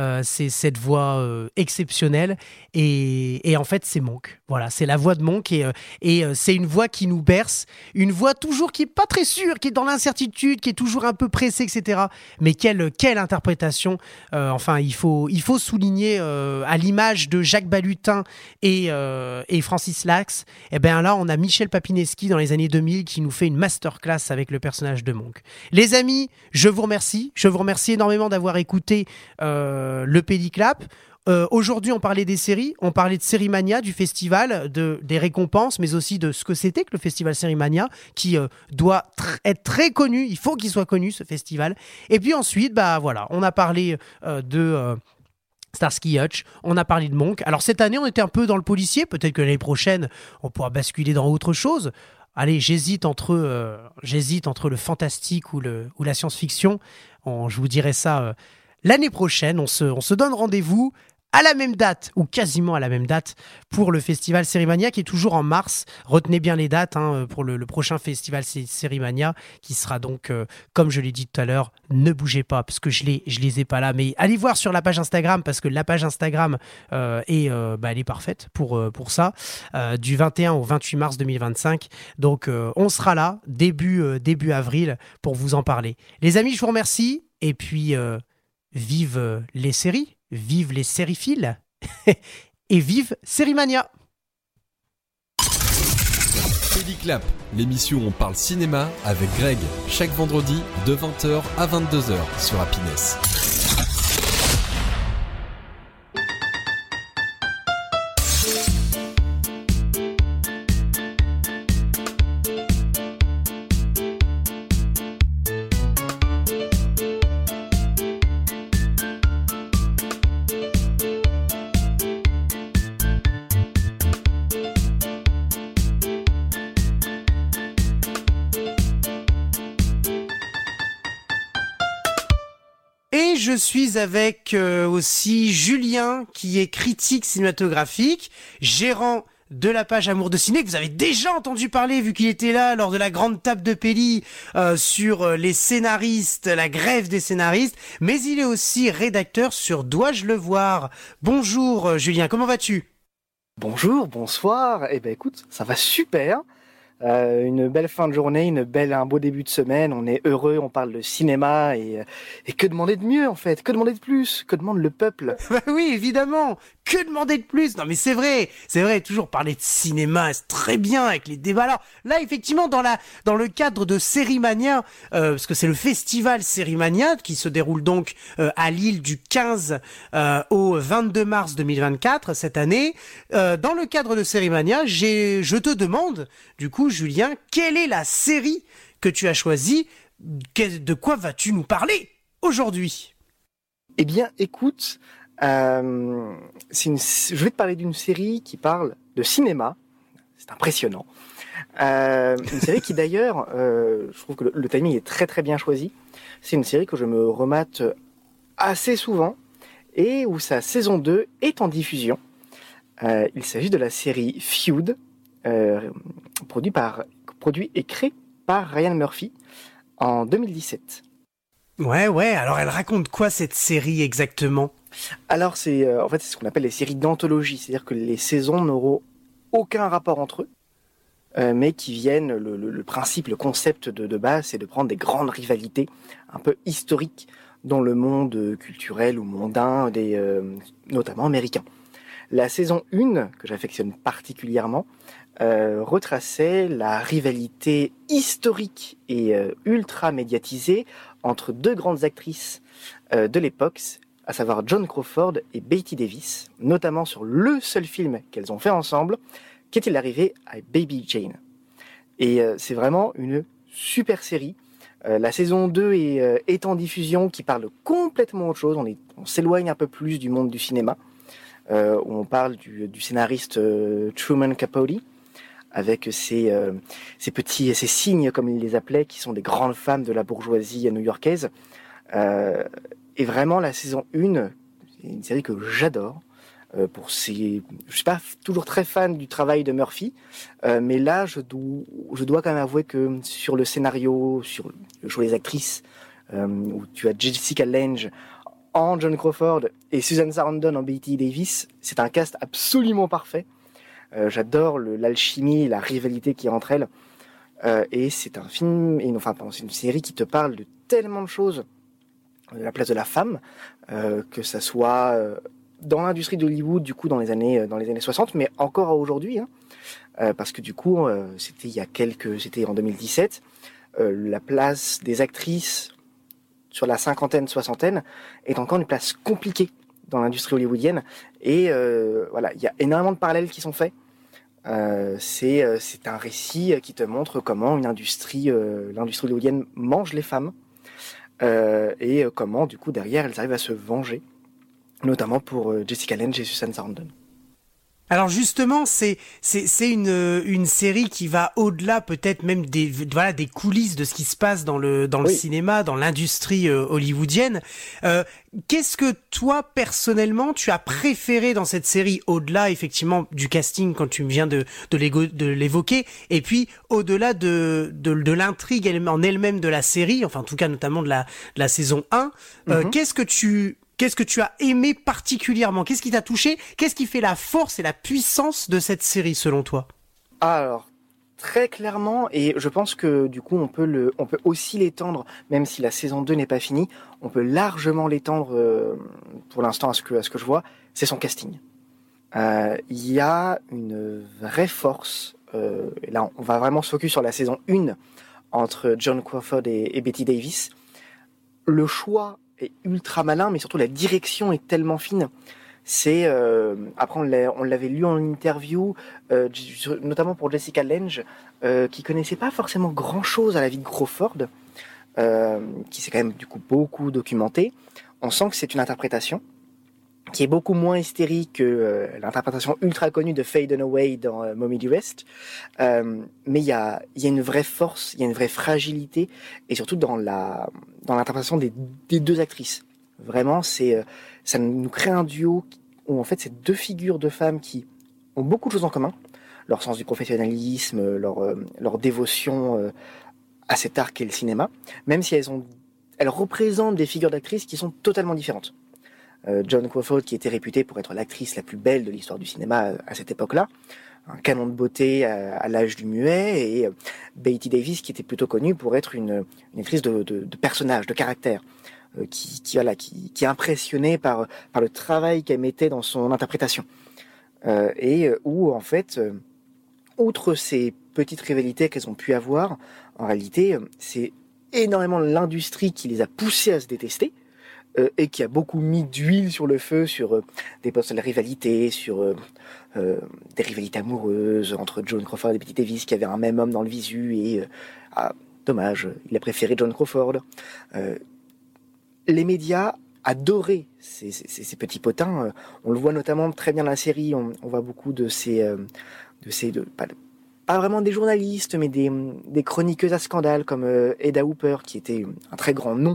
exceptionnelle, et en fait c'est Monk. Voilà, c'est la voix de Monk, et c'est une voix qui nous berce, une voix toujours qui est pas très sûre, qui est dans l'incertitude, qui est toujours un peu pressée, etc. Mais quelle interprétation. Il faut souligner, à l'image de Jacques Balutin et Francis Lax, et bien là on a Michel Papineschi dans les années 2000 qui nous fait une masterclass avec le personnage de Monk. Les amis, je vous remercie énormément d'avoir écouté le Pédiclap. Aujourd'hui, on parlait des séries, on parlait de Sérimania, du festival, des récompenses, mais aussi de ce que c'était que le festival Sérimania, qui doit être très connu. Il faut qu'il soit connu, ce festival. Et puis ensuite, on a parlé de Starsky Hutch, on a parlé de Monk. Alors cette année, on était un peu dans le policier. Peut-être que l'année prochaine, on pourra basculer dans autre chose. allez, j'hésite entre le fantastique ou la science-fiction. Je vous dirai ça l'année prochaine. On se donne rendez-vous à la même date, ou quasiment à la même date, pour le festival Sérimania qui est toujours en mars. Retenez bien les dates pour le prochain festival Sérimania qui sera donc, comme je l'ai dit tout à l'heure, ne bougez pas parce que je les ai pas là, mais allez voir sur la page Instagram parce que la page Instagram elle est parfaite pour ça, du 21 au 28 mars 2025. Donc on sera là début avril pour vous en parler. Les amis, je vous remercie et puis vive les séries. Vive les sériphiles et vive Sérimania. Pédiclap, l'émission où on parle cinéma avec Greg, chaque vendredi de 20h à 22h sur Happiness. Je suis avec aussi Julien qui est critique cinématographique, gérant de la page Amour de Ciné, que vous avez déjà entendu parler vu qu'il était là lors de la grande table de Péli sur les scénaristes, la grève des scénaristes, mais il est aussi rédacteur sur Dois-je le voir. Bonjour Julien, comment vas-tu ? Bonjour, bonsoir, écoute, ça va super. Une belle fin de journée, un beau début de semaine, on est heureux, on parle de cinéma et que demander de mieux en fait, que demander de plus, que demande le peuple. Bah oui, évidemment, que demander de plus ? Non mais c'est vrai, toujours parler de cinéma, c'est très bien avec les débats. Alors là, effectivement, dans le cadre de Sérimania, parce que c'est le festival Sérimania qui se déroule donc à Lille du 15 au 22 mars 2024 cette année. Dans le cadre de Sérimania, je te demande, du coup, Julien, quelle est la série que tu as choisie ? De quoi vas-tu nous parler aujourd'hui ? Eh bien, écoute, je vais te parler d'une série qui parle de cinéma. C'est impressionnant. Une série qui d'ailleurs, je trouve que le timing est très très bien choisi. C'est une série que je me remate assez souvent et où sa saison 2 est en diffusion. Il s'agit de la série Feud, produit et créé par Ryan Murphy en 2017. Ouais, alors elle raconte quoi cette série exactement ? Alors c'est ce qu'on appelle les séries d'anthologie, c'est-à-dire que les saisons n'auront aucun rapport entre eux, mais qui viennent, le principe, le concept de base, c'est de prendre des grandes rivalités un peu historiques dans le monde culturel ou mondain, notamment américain. La saison 1, que j'affectionne particulièrement, retraçait la rivalité historique et ultra médiatisée entre deux grandes actrices de l'époque, à savoir Joan Crawford et Bette Davis, notamment sur le seul film qu'elles ont fait ensemble, qu'est-il arrivé à Baby Jane. Et c'est vraiment une super série. La saison 2 est en diffusion, qui parle complètement autre chose. On s'éloigne un peu plus du monde du cinéma, où on parle du scénariste Truman Capote, avec ces signes, comme il les appelait, qui sont des grandes femmes de la bourgeoisie new-yorkaise. Et vraiment, la saison 1, c'est une série que j'adore. Je suis pas toujours très fan du travail de Murphy, mais là, je dois quand même avouer que sur le scénario, sur le choix des actrices, où tu as Jessica Lange en Joan Crawford et Susan Sarandon en Bette Davis, c'est un cast absolument parfait. J'adore l'alchimie, la rivalité qui est entre elles. Et c'est un film, c'est une série qui te parle de tellement de choses, de la place de la femme, que ça soit dans l'industrie d'Hollywood, du coup, dans les années 60, mais encore à aujourd'hui, parce que du coup, c'était en 2017, la place des actrices sur la cinquantaine, soixantaine est encore une place compliquée dans l'industrie hollywoodienne. Et il y a énormément de parallèles qui sont faits. C'est un récit qui te montre comment l'industrie hollywoodienne mange les femmes, et comment, du coup, derrière, elles arrivent à se venger, notamment pour Jessica Lange et Susan Sarandon. Alors justement, c'est une série qui va au-delà peut-être même des coulisses de ce qui se passe dans le Oui. cinéma, dans l'industrie hollywoodienne. Qu'est-ce que toi personnellement tu as préféré dans cette série au-delà effectivement du casting quand tu viens de l'évoquer, et puis au-delà de l'intrigue en elle-même de la série, enfin en tout cas notamment de la saison 1, qu'est-ce que tu as aimé particulièrement? Qu'est-ce qui t'a touché? Qu'est-ce qui fait la force et la puissance de cette série selon toi? Alors, très clairement, et je pense que du coup on peut aussi l'étendre, même si la saison 2 n'est pas finie, on peut largement l'étendre pour l'instant à ce que je vois, c'est son casting. Il y a une vraie force, et là on va vraiment se focus sur la saison 1 entre John Crawford et Betty Davis. Le choix est ultra malin, mais surtout la direction est tellement fine. C'est après on l'avait lu en interview, notamment pour Jessica Lange, qui connaissait pas forcément grand chose à la vie de Crawford, qui s'est quand même du coup beaucoup documenté. On sent que c'est une interprétation qui est beaucoup moins hystérique que l'interprétation ultra connue de Faye Dunaway dans Mommy Dearest. Mais il y a une vraie force, il y a une vraie fragilité, et surtout dans l'interprétation des deux actrices. Vraiment, ça nous crée un duo où en fait c'est deux figures de femmes qui ont beaucoup de choses en commun, leur sens du professionnalisme, leur dévotion à cet art qu'est le cinéma, même si elles représentent des figures d'actrices qui sont totalement différentes. Joan Crawford, qui était réputée pour être l'actrice la plus belle de l'histoire du cinéma à cette époque-là, un canon de beauté à l'âge du muet, et Betty Davis, qui était plutôt connue pour être une actrice de personnage, de caractère, qui impressionnait par le travail qu'elle mettait dans son interprétation, et où en fait, outre ces petites rivalités qu'elles ont pu avoir, en réalité, c'est énormément l'industrie qui les a poussées à se détester, et qui a beaucoup mis d'huile sur le feu sur des potentielles rivalités, sur des rivalités amoureuses entre Joan Crawford et Betty Davis, qui avaient un même homme dans le visu, et dommage, il a préféré Joan Crawford. Les médias adoraient ces petits potins. On le voit notamment très bien dans la série. On voit beaucoup de pas vraiment des journalistes, mais des chroniqueuses à scandale comme Hedda Hooper, qui était un très grand nom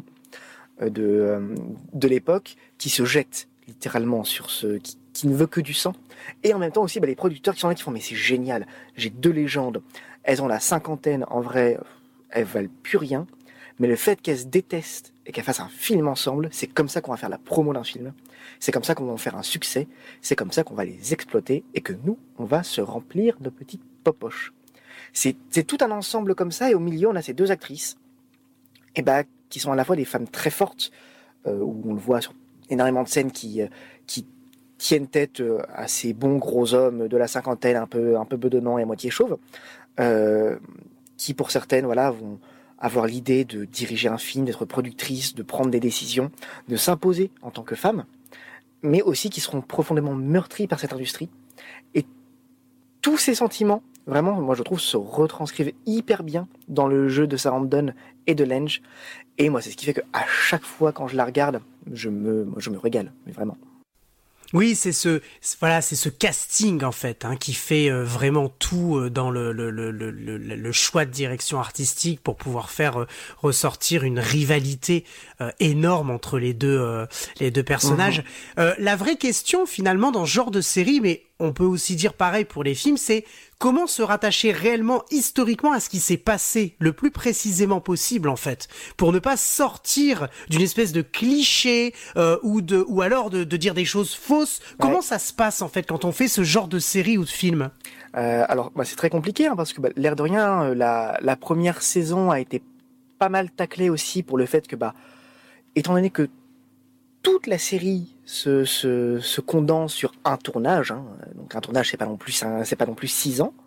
de l'époque, qui se jette littéralement sur qui ne veut que du sang, et en même temps aussi les producteurs qui sont là, qui font mais c'est génial, j'ai deux légendes, elles ont la cinquantaine, en vrai elles valent plus rien, mais le fait qu'elles se détestent et qu'elles fassent un film ensemble, c'est comme ça qu'on va faire la promo d'un film, c'est comme ça qu'on va en faire un succès, c'est comme ça qu'on va les exploiter, et que nous on va se remplir de petites popoches. C'est tout un ensemble comme ça, et au milieu on a ces deux actrices, et qui sont à la fois des femmes très fortes, où on le voit sur énormément de scènes qui tiennent tête à ces bons gros hommes de la cinquantaine, un peu bedonnants et à moitié chauves, qui pour certaines vont avoir l'idée de diriger un film, d'être productrices, de prendre des décisions, de s'imposer en tant que femmes, mais aussi qui seront profondément meurtries par cette industrie. Et tous ces sentiments, vraiment, moi je trouve, se retranscrivent hyper bien dans le jeu de Sarandon et de Lange. Et moi, c'est ce qui fait qu'à chaque fois quand je la regarde, je me régale, mais vraiment. Oui, c'est ce casting en fait qui fait vraiment tout dans le choix de direction artistique pour pouvoir faire ressortir une rivalité énorme entre les deux personnages. La vraie question finalement dans ce genre de série, mais on peut aussi dire pareil pour les films, c'est comment se rattacher réellement historiquement à ce qui s'est passé le plus précisément possible en fait, pour ne pas sortir d'une espèce de cliché ou alors de dire des choses fausses. Comment ça se passe en fait quand on fait ce genre de série ou de film? Alors c'est très compliqué, parce que l'air de rien, la première saison a été pas mal taclée aussi pour le fait que étant donné que toute la série se condense sur un tournage, donc un tournage c'est pas non plus 6 ans,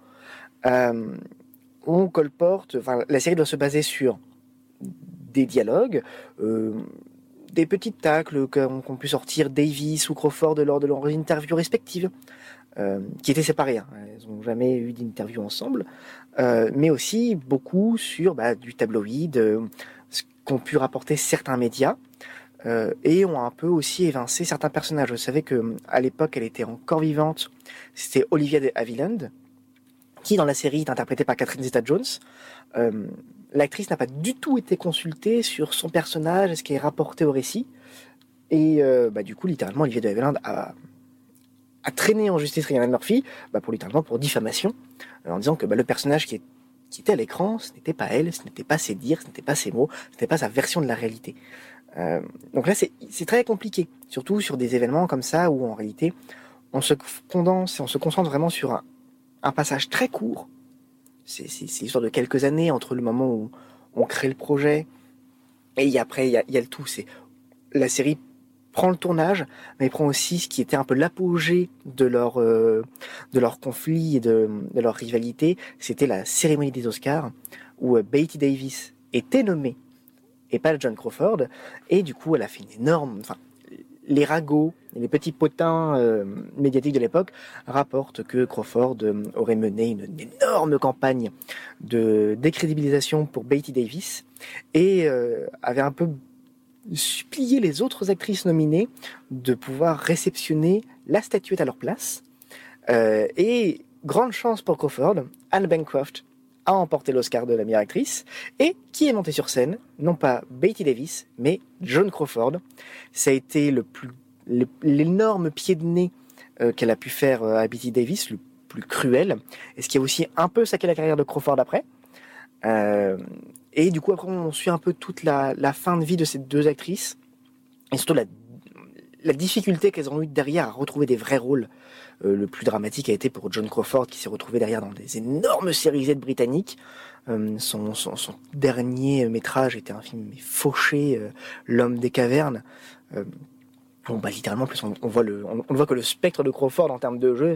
on colporte, la série doit se baser sur des dialogues, des petites tacles qu'ont pu sortir Davis ou Crawford lors de leurs interviews respectives, qui étaient séparées, elles n'ont jamais eu d'interview ensemble, mais aussi beaucoup sur du tabloïd, ce qu'ont pu rapporter certains médias, et ont un peu aussi évincé certains personnages. Je savais que à l'époque, elle était encore vivante. C'était Olivia de Havilland, qui dans la série est interprétée par Catherine Zeta-Jones. L'actrice n'a pas du tout été consultée sur son personnage et ce qui est rapporté au récit. Et du coup, littéralement, Olivia de Havilland a traîné en justice Ryan Murphy pour diffamation, en disant que le personnage qui était à l'écran, ce n'était pas elle, ce n'était pas ses dires, ce n'était pas ses mots, ce n'était pas sa version de la réalité. Donc là, c'est très compliqué, surtout sur des événements comme ça où en réalité, on se condense et on se concentre vraiment sur un passage très court. C'est l'histoire de quelques années entre le moment où on crée le projet et après il y a le tout. C'est la série prend le tournage, mais prend aussi ce qui était un peu l'apogée de leur conflit et de leur rivalité. C'était la cérémonie des Oscars où Bette Davis était nommée et pas John Crawford, et du coup elle a fait une énorme... Les ragots, les petits potins médiatiques de l'époque rapportent que Crawford aurait mené une énorme campagne de décrédibilisation pour Bette Davis et avait un peu supplié les autres actrices nominées de pouvoir réceptionner la statuette à leur place. Et grande chance pour Crawford, Anne Bancroft a emporté l'Oscar de la meilleure actrice, et qui est montée sur scène, non pas Bette Davis, mais Joan Crawford. Ça a été l'énorme pied de nez qu'elle a pu faire à Bette Davis, le plus cruel, et ce qui a aussi un peu saqué la carrière de Crawford après. Et du coup, après, on suit un peu toute la fin de vie de ces deux actrices, et surtout la difficulté qu'elles ont eu derrière à retrouver des vrais rôles. Le plus dramatique a été pour Joan Crawford, qui s'est retrouvée derrière dans des énormes séries Z britanniques. Son dernier métrage était un film fauché, L'homme des cavernes. Littéralement, en plus, on voit que le spectre de Crawford en termes de jeu,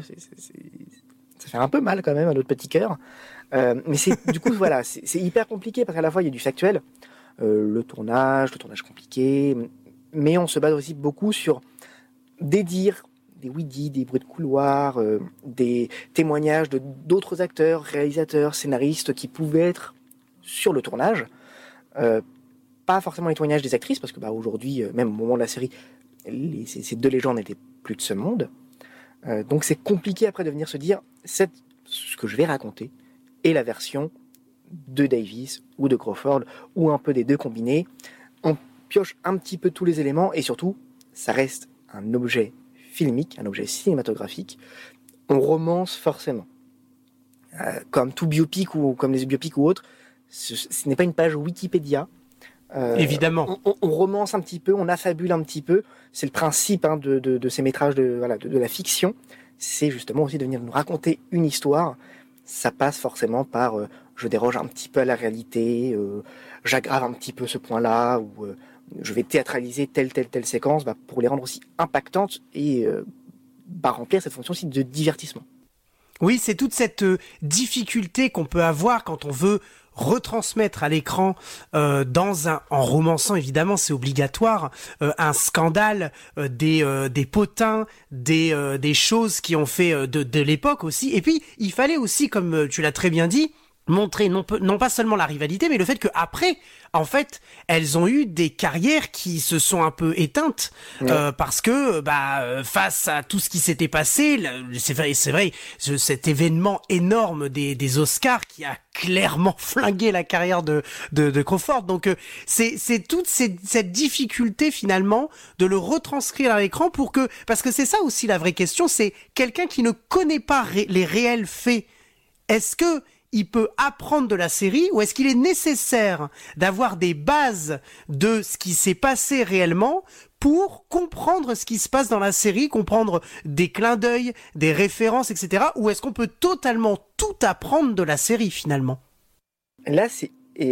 ça fait un peu mal quand même à notre petit cœur. Mais du coup, voilà, c'est hyper compliqué parce qu'à la fois il y a du factuel, le tournage compliqué, mais on se base aussi beaucoup sur des dires, des oui-dits, des bruits de couloir, des témoignages de d'autres acteurs, réalisateurs, scénaristes qui pouvaient être sur le tournage. Pas forcément les témoignages des actrices, parce que aujourd'hui, même au moment de la série, ces deux légendes n'étaient plus de ce monde. Donc c'est compliqué après de venir se dire, ce que je vais raconter est la version de Davis ou de Crawford, ou un peu des deux combinés. On pioche un petit peu tous les éléments, et surtout, ça reste un objet filmique, un objet cinématographique. On romance forcément. Comme tout biopic, ou comme les biopics ou autres, ce n'est pas une page Wikipédia. Évidemment. On romance un petit peu, on affabule un petit peu. C'est le principe de ces métrages de la fiction. C'est justement aussi de venir nous raconter une histoire. Ça passe forcément par je déroge un petit peu à la réalité, j'aggrave un petit peu ce point-là, ou je vais théâtraliser telle séquence pour les rendre aussi impactantes et remplir cette fonction aussi de divertissement. Oui, c'est toute cette difficulté qu'on peut avoir quand on veut retransmettre à l'écran en romançant, évidemment c'est obligatoire, un scandale, des potins, des choses qui ont fait de l'époque aussi. Et puis il fallait aussi, comme tu l'as très bien dit, montrer non pas seulement la rivalité, mais le fait que après, en fait, elles ont eu des carrières qui se sont un peu éteintes, parce que face à tout ce qui s'était passé, c'est vrai, cet événement énorme des Oscars qui a clairement flingué la carrière de Crawford. Donc c'est toute cette difficulté finalement de le retranscrire à l'écran parce que c'est ça aussi la vraie question, c'est quelqu'un qui ne connaît pas les réels faits. Est-ce que il peut apprendre de la série, ou est-ce qu'il est nécessaire d'avoir des bases de ce qui s'est passé réellement pour comprendre ce qui se passe dans la série, comprendre des clins d'œil, des références, etc. Ou est-ce qu'on peut totalement tout apprendre de la série finalement ? Là, c'est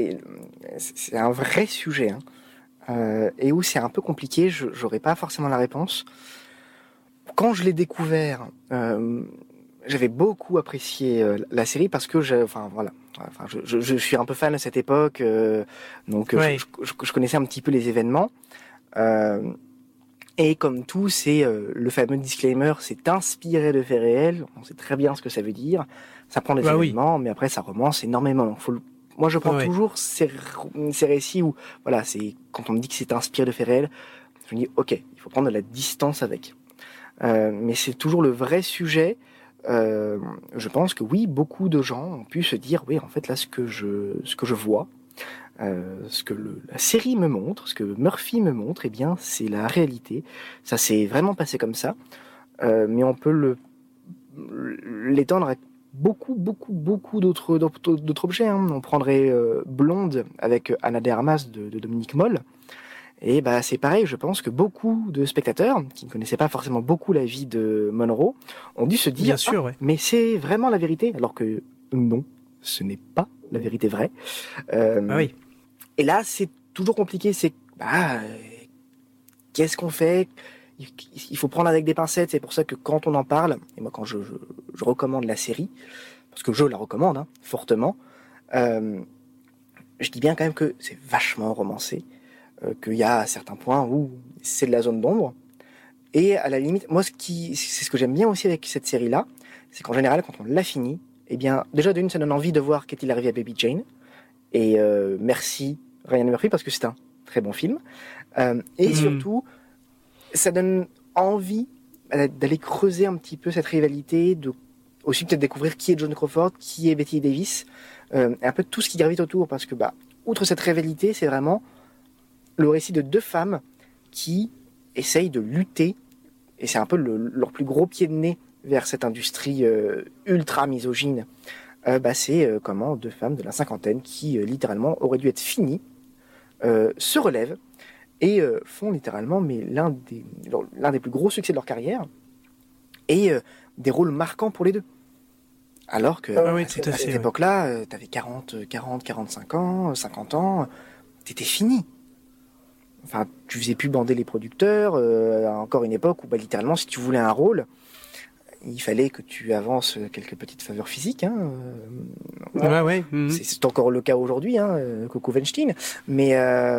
un vrai sujet, et où c'est un peu compliqué, j'aurais pas forcément la réponse. Quand je l'ai découvert, j'avais beaucoup apprécié la série parce que je suis un peu fan à cette époque, donc ouais. je connaissais un petit peu les événements, et comme tout, c'est le fameux disclaimer, c'est inspiré de faits réels. On sait très bien ce que ça veut dire. Ça prend des événements, mais après ça romance énormément. Donc moi, je prends toujours ces récits où, voilà, c'est quand on me dit que c'est inspiré de faits réels, Je me dis, ok, il faut prendre de la distance avec. Mais c'est toujours le vrai sujet. Je pense que oui, beaucoup de gens ont pu se dire, oui, en fait, là, ce que je vois, ce que la série me montre, ce que Murphy me montre, eh bien, c'est la réalité. Ça s'est vraiment passé comme ça. Mais on peut l'étendre à beaucoup d'autres objets. Hein. On prendrait Blonde avec Ana de Armas de Dominique Moll. Et bah c'est pareil, je pense que beaucoup de spectateurs qui ne connaissaient pas forcément beaucoup la vie de Monroe ont dû se dire Bien sûr, ouais. mais c'est vraiment la vérité, alors que non, ce n'est pas la vérité vraie. Ah oui. Et là, c'est toujours compliqué. C'est qu'est-ce qu'on fait? Il faut prendre avec des pincettes. C'est pour ça que quand on en parle, et moi quand je recommande la série, parce que je la recommande hein, fortement, je dis bien quand même que c'est vachement romancé. Qu'il y a certains points où c'est de la zone d'ombre. Et à la limite, moi, c'est ce que j'aime bien aussi avec cette série-là, c'est qu'en général, quand on l'a fini, eh bien, déjà d'une, ça donne envie de voir qu'est-il arrivé à Baby Jane. Et merci Ryan Murphy parce que c'est un très bon film. Et surtout, ça donne envie d'aller creuser un petit peu cette rivalité, de aussi peut-être découvrir qui est Joan Crawford, qui est Betty Davis, un peu tout ce qui gravite autour, parce que outre cette rivalité, c'est vraiment le récit de deux femmes qui essayent de lutter, et c'est un peu leur plus gros pied de nez vers cette industrie ultra misogyne. C'est comment deux femmes de la cinquantaine qui littéralement auraient dû être finies se relèvent et font littéralement mais l'un des plus gros succès de leur carrière et des rôles marquants pour les deux. Alors que oui, à cette époque-là, t'avais 40, 45 ans, 50 ans, t'étais fini. Enfin, tu faisais plus bander les producteurs, encore une époque où littéralement, si tu voulais un rôle, il fallait que tu avances quelques petites faveurs physiques. Hein, ouais. C'est encore le cas aujourd'hui, hein, Coco Weinstein. Mais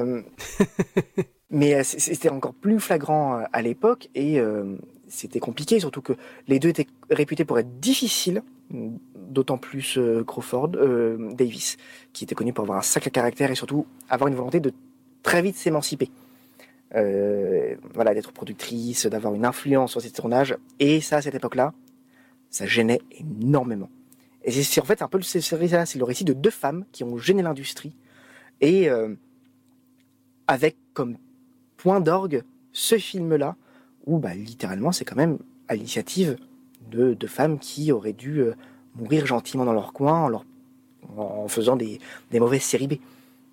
c'était encore plus flagrant à l'époque et c'était compliqué, surtout que les deux étaient réputés pour être difficiles, d'autant plus Crawford, Davis, qui était connu pour avoir un sacré caractère et surtout avoir une volonté de très vite s'émanciper. D'être productrice, d'avoir une influence sur ces tournages. Et ça, à cette époque-là, ça gênait énormément. Et c'est en fait un peu c'est le récit de deux femmes qui ont gêné l'industrie. Et avec comme point d'orgue ce film-là, où littéralement, c'est quand même à l'initiative de femmes qui auraient dû mourir gentiment dans leur coin en faisant des mauvaises séries B.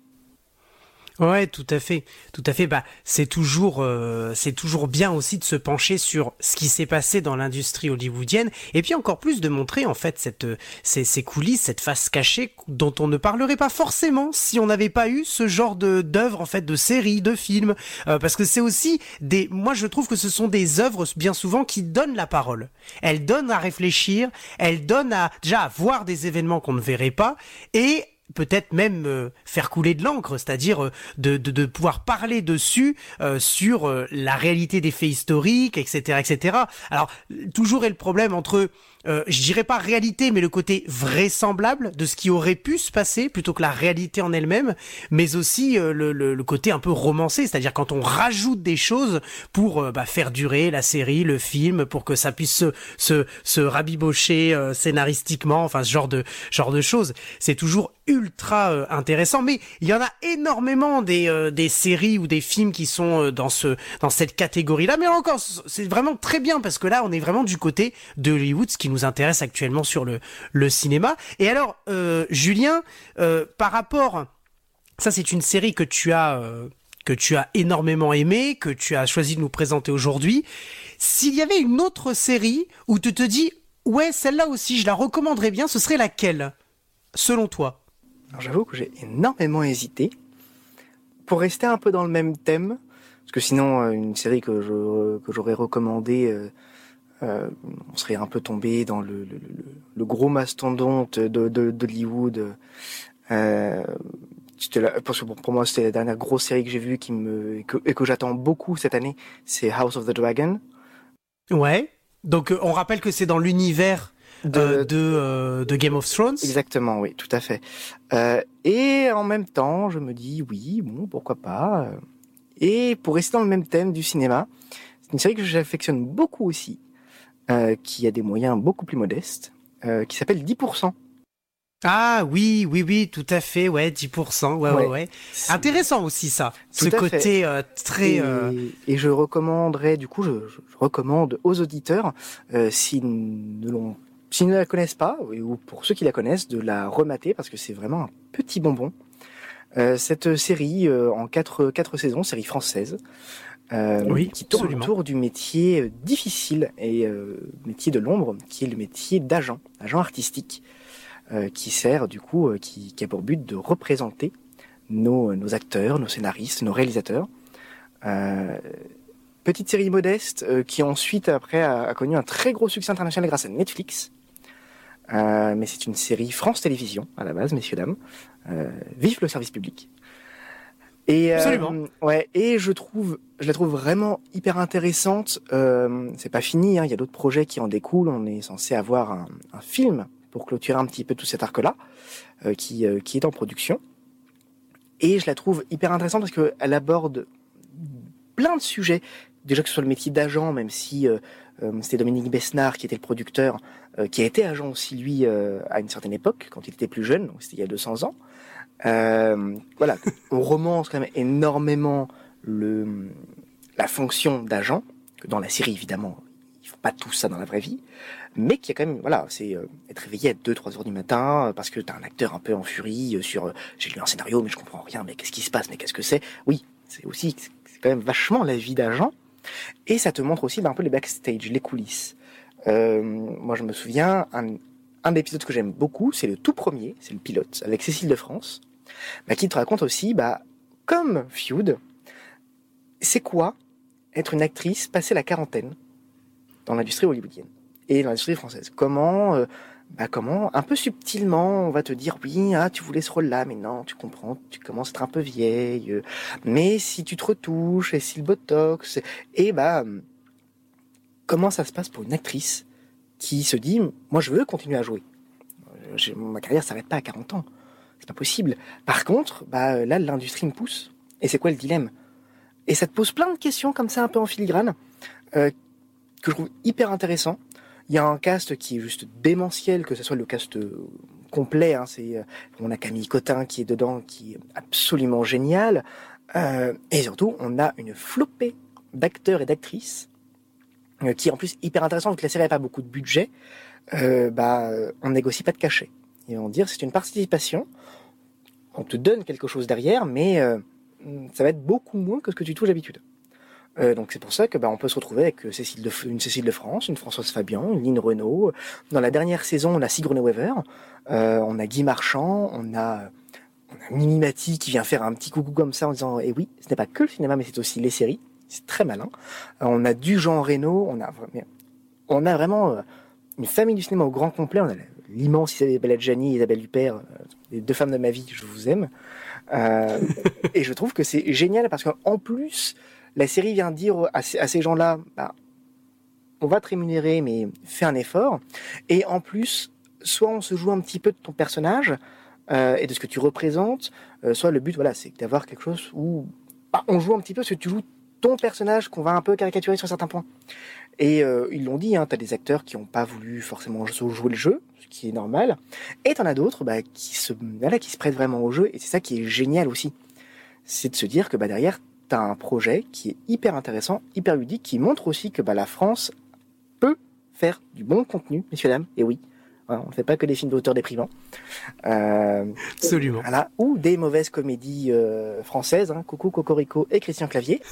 Ouais, tout à fait. C'est toujours bien aussi de se pencher sur ce qui s'est passé dans l'industrie hollywoodienne, et puis encore plus de montrer en fait ces coulisses, cette face cachée dont on ne parlerait pas forcément si on n'avait pas eu ce genre d'œuvres en fait, de séries, de films, parce que c'est aussi moi je trouve que ce sont des œuvres bien souvent qui donnent la parole. Elles donnent à réfléchir, elles donnent déjà à voir des événements qu'on ne verrait pas et peut-être même faire couler de l'encre, c'est-à-dire de pouvoir parler dessus sur la réalité des faits historiques, etc. Alors, toujours est le problème entre, je dirais pas réalité, mais le côté vraisemblable de ce qui aurait pu se passer, plutôt que la réalité en elle-même, mais aussi le côté un peu romancé, c'est-à-dire quand on rajoute des choses pour faire durer la série, le film, pour que ça puisse se rabibocher scénaristiquement, enfin ce genre de choses. C'est toujours ultra intéressant, mais il y en a énormément des séries ou des films qui sont dans cette catégorie-là, mais encore, c'est vraiment très bien, parce que là, on est vraiment du côté de Hollywood, ce qui nous intéresse actuellement sur le cinéma. Et alors, Julien, par rapport... Ça, c'est une série que tu as énormément aimée, que tu as choisi de nous présenter aujourd'hui. S'il y avait une autre série où tu te dis, ouais, celle-là aussi, je la recommanderais bien, ce serait laquelle, selon toi? Alors j'avoue que j'ai énormément hésité. Pour rester un peu dans le même thème, parce que sinon une série que j'aurais recommandée, on serait un peu tombé dans le gros mastodonte d'Hollywood. Pour moi, c'était la dernière grosse série que j'ai vue et que j'attends beaucoup cette année, c'est House of the Dragon. Ouais. Donc on rappelle que c'est dans l'univers de Game of Thrones. Exactement, oui, tout à fait. Et en même temps, je me dis oui, bon, pourquoi pas. Et pour rester dans le même thème du cinéma, c'est une série que j'affectionne beaucoup aussi, qui a des moyens beaucoup plus modestes, qui s'appelle 10%. Ah oui, oui, oui, tout à fait, ouais, 10%, ouais. Intéressant aussi ça, Tout ce à côté très... Et je recommanderais, du coup, je recommande aux auditeurs, s'ils ne la connaissent pas, ou pour ceux qui la connaissent, de la remater, parce que c'est vraiment un petit bonbon. Cette série, en quatre saisons, série française, Oui, qui tourne absolument. autour du métier difficile et métier de l'ombre, qui est le métier agent artistique, qui sert du coup, qui a pour but de représenter nos acteurs, nos scénaristes, nos réalisateurs. Petite série modeste qui ensuite après a connu un très gros succès international grâce à Netflix. Mais c'est une série France Télévisions à la base, messieurs dames. Vive le service public. Et Absolument. et je la trouve vraiment hyper intéressante. C'est pas fini, hein, il y a d'autres projets qui en découlent. On est censé avoir un film pour clôturer un petit peu tout cet arc-là, qui est en production. Et je la trouve hyper intéressante parce qu'elle aborde plein de sujets. Déjà que ce soit le métier d'agent, même si c'était Dominique Besnard qui était le producteur, qui a été agent aussi lui à une certaine époque, quand il était plus jeune, donc c'était il y a 200 ans. Voilà, on romance quand même énormément la fonction d'agent, que dans la série évidemment, ils font pas tout ça dans la vraie vie, mais qui a quand même, voilà, c'est être réveillé à 2-3 heures du matin parce que t'as un acteur un peu en furie sur j'ai lu un scénario mais je comprends rien, mais qu'est-ce qui se passe, mais qu'est-ce que c'est? Oui, c'est quand même vachement la vie d'agent, et ça te montre aussi un peu les backstage, les coulisses. Moi je me souviens, un épisode que j'aime beaucoup, c'est le tout premier, c'est le pilote, avec Cécile de France, qui te raconte aussi, comme Feud, c'est quoi être une actrice passée la quarantaine dans l'industrie hollywoodienne et dans l'industrie française. Comment, un peu subtilement, on va te dire, oui, tu voulais ce rôle-là, mais non, tu comprends, tu commences à être un peu vieille, mais si tu te retouches, et si le botox, et comment ça se passe pour une actrice qui se dit, moi je veux continuer à jouer. Ma carrière s'arrête pas à 40 ans. C'est pas possible. Par contre, là, l'industrie me pousse. Et c'est quoi le dilemme? Et ça te pose plein de questions comme ça, un peu en filigrane, que je trouve hyper intéressant. Il y a un cast qui est juste démentiel, que ce soit le cast complet. Hein, on a Camille Cotin qui est dedans, qui est absolument génial. Et surtout, on a une flopée d'acteurs et d'actrices qui est en plus hyper intéressant, vu que la série n'a pas beaucoup de budget. On négocie pas de cachet. Et on dire c'est une participation, on te donne quelque chose derrière, mais ça va être beaucoup moins que ce que tu touches d'habitude. Donc c'est pour ça que on peut se retrouver avec une Cécile de France, une Françoise Fabian, une Lynn Renaud. Dans la dernière saison, on a Sigourney Weaver, on a Guy Marchand, on a Mimi Mati qui vient faire un petit coucou comme ça en disant « Eh oui, ce n'est pas que le cinéma, mais c'est aussi les séries ». C'est très malin. On a du Jean Reno, on a vraiment une famille du cinéma au grand complet. On a l'immense Isabelle Adjani et Isabelle Huppert, les deux femmes de ma vie, je vous aime. Et je trouve que c'est génial parce qu'en plus, la série vient dire à ces gens-là, on va te rémunérer, mais fais un effort. Et en plus, soit on se joue un petit peu de ton personnage et de ce que tu représentes, soit le but, c'est d'avoir quelque chose où on joue un petit peu ce que tu joues ton personnage qu'on va un peu caricaturer sur certains points. Et ils l'ont dit, t'as des acteurs qui n'ont pas voulu forcément jouer le jeu, ce qui est normal, et t'en as d'autres qui se prêtent vraiment au jeu, et c'est ça qui est génial aussi. C'est de se dire que derrière, t'as un projet qui est hyper intéressant, hyper ludique, qui montre aussi que la France peut faire du bon contenu, messieurs, dames, et oui, on ne fait pas que des films d'auteurs déprimants. Absolument. Voilà, ou des mauvaises comédies françaises, Coucou, Cocorico et Christian Clavier.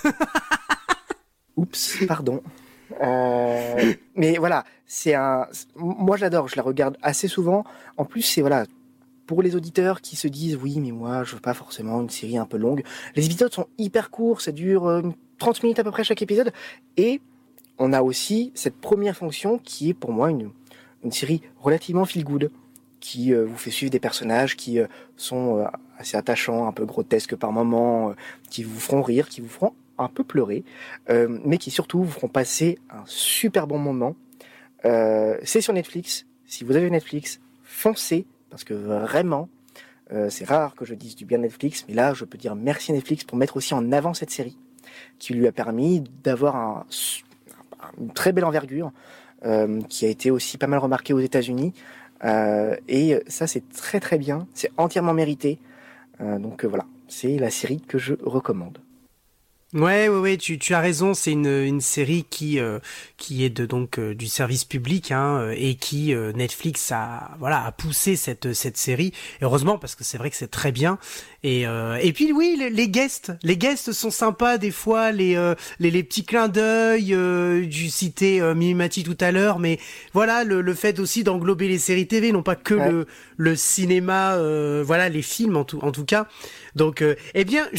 Oups, pardon. Mais voilà, moi j'adore, je la regarde assez souvent. En plus, c'est pour les auditeurs qui se disent oui, mais moi je veux pas forcément une série un peu longue. Les épisodes sont hyper courts, ça dure 30 minutes à peu près chaque épisode. Et on a aussi cette première fonction qui est pour moi une série relativement feel good, qui vous fait suivre des personnages qui sont assez attachants, un peu grotesques par moments, qui vous feront rire, qui vous feront un peu pleurer, mais qui surtout vous feront passer un super bon moment. C'est sur Netflix. Si vous avez Netflix, foncez, parce que vraiment, c'est rare que je dise du bien de Netflix, mais là, je peux dire merci Netflix pour mettre aussi en avant cette série. qui lui a permis d'avoir une très belle envergure, qui a été aussi pas mal remarquée aux États-Unis. Et ça, c'est très très bien, c'est entièrement mérité. Donc voilà, c'est la série que je recommande. Ouais, tu as raison. C'est une série qui est donc du service public, hein, et qui Netflix a poussé cette série. Et heureusement, parce que c'est vrai que c'est très bien. Et puis oui, les guests sont sympas des fois, les petits clins d'œil. Du cité Mimimati tout à l'heure, mais voilà le fait aussi d'englober les séries TV, non pas que le cinéma, les films en tout cas. Donc eh bien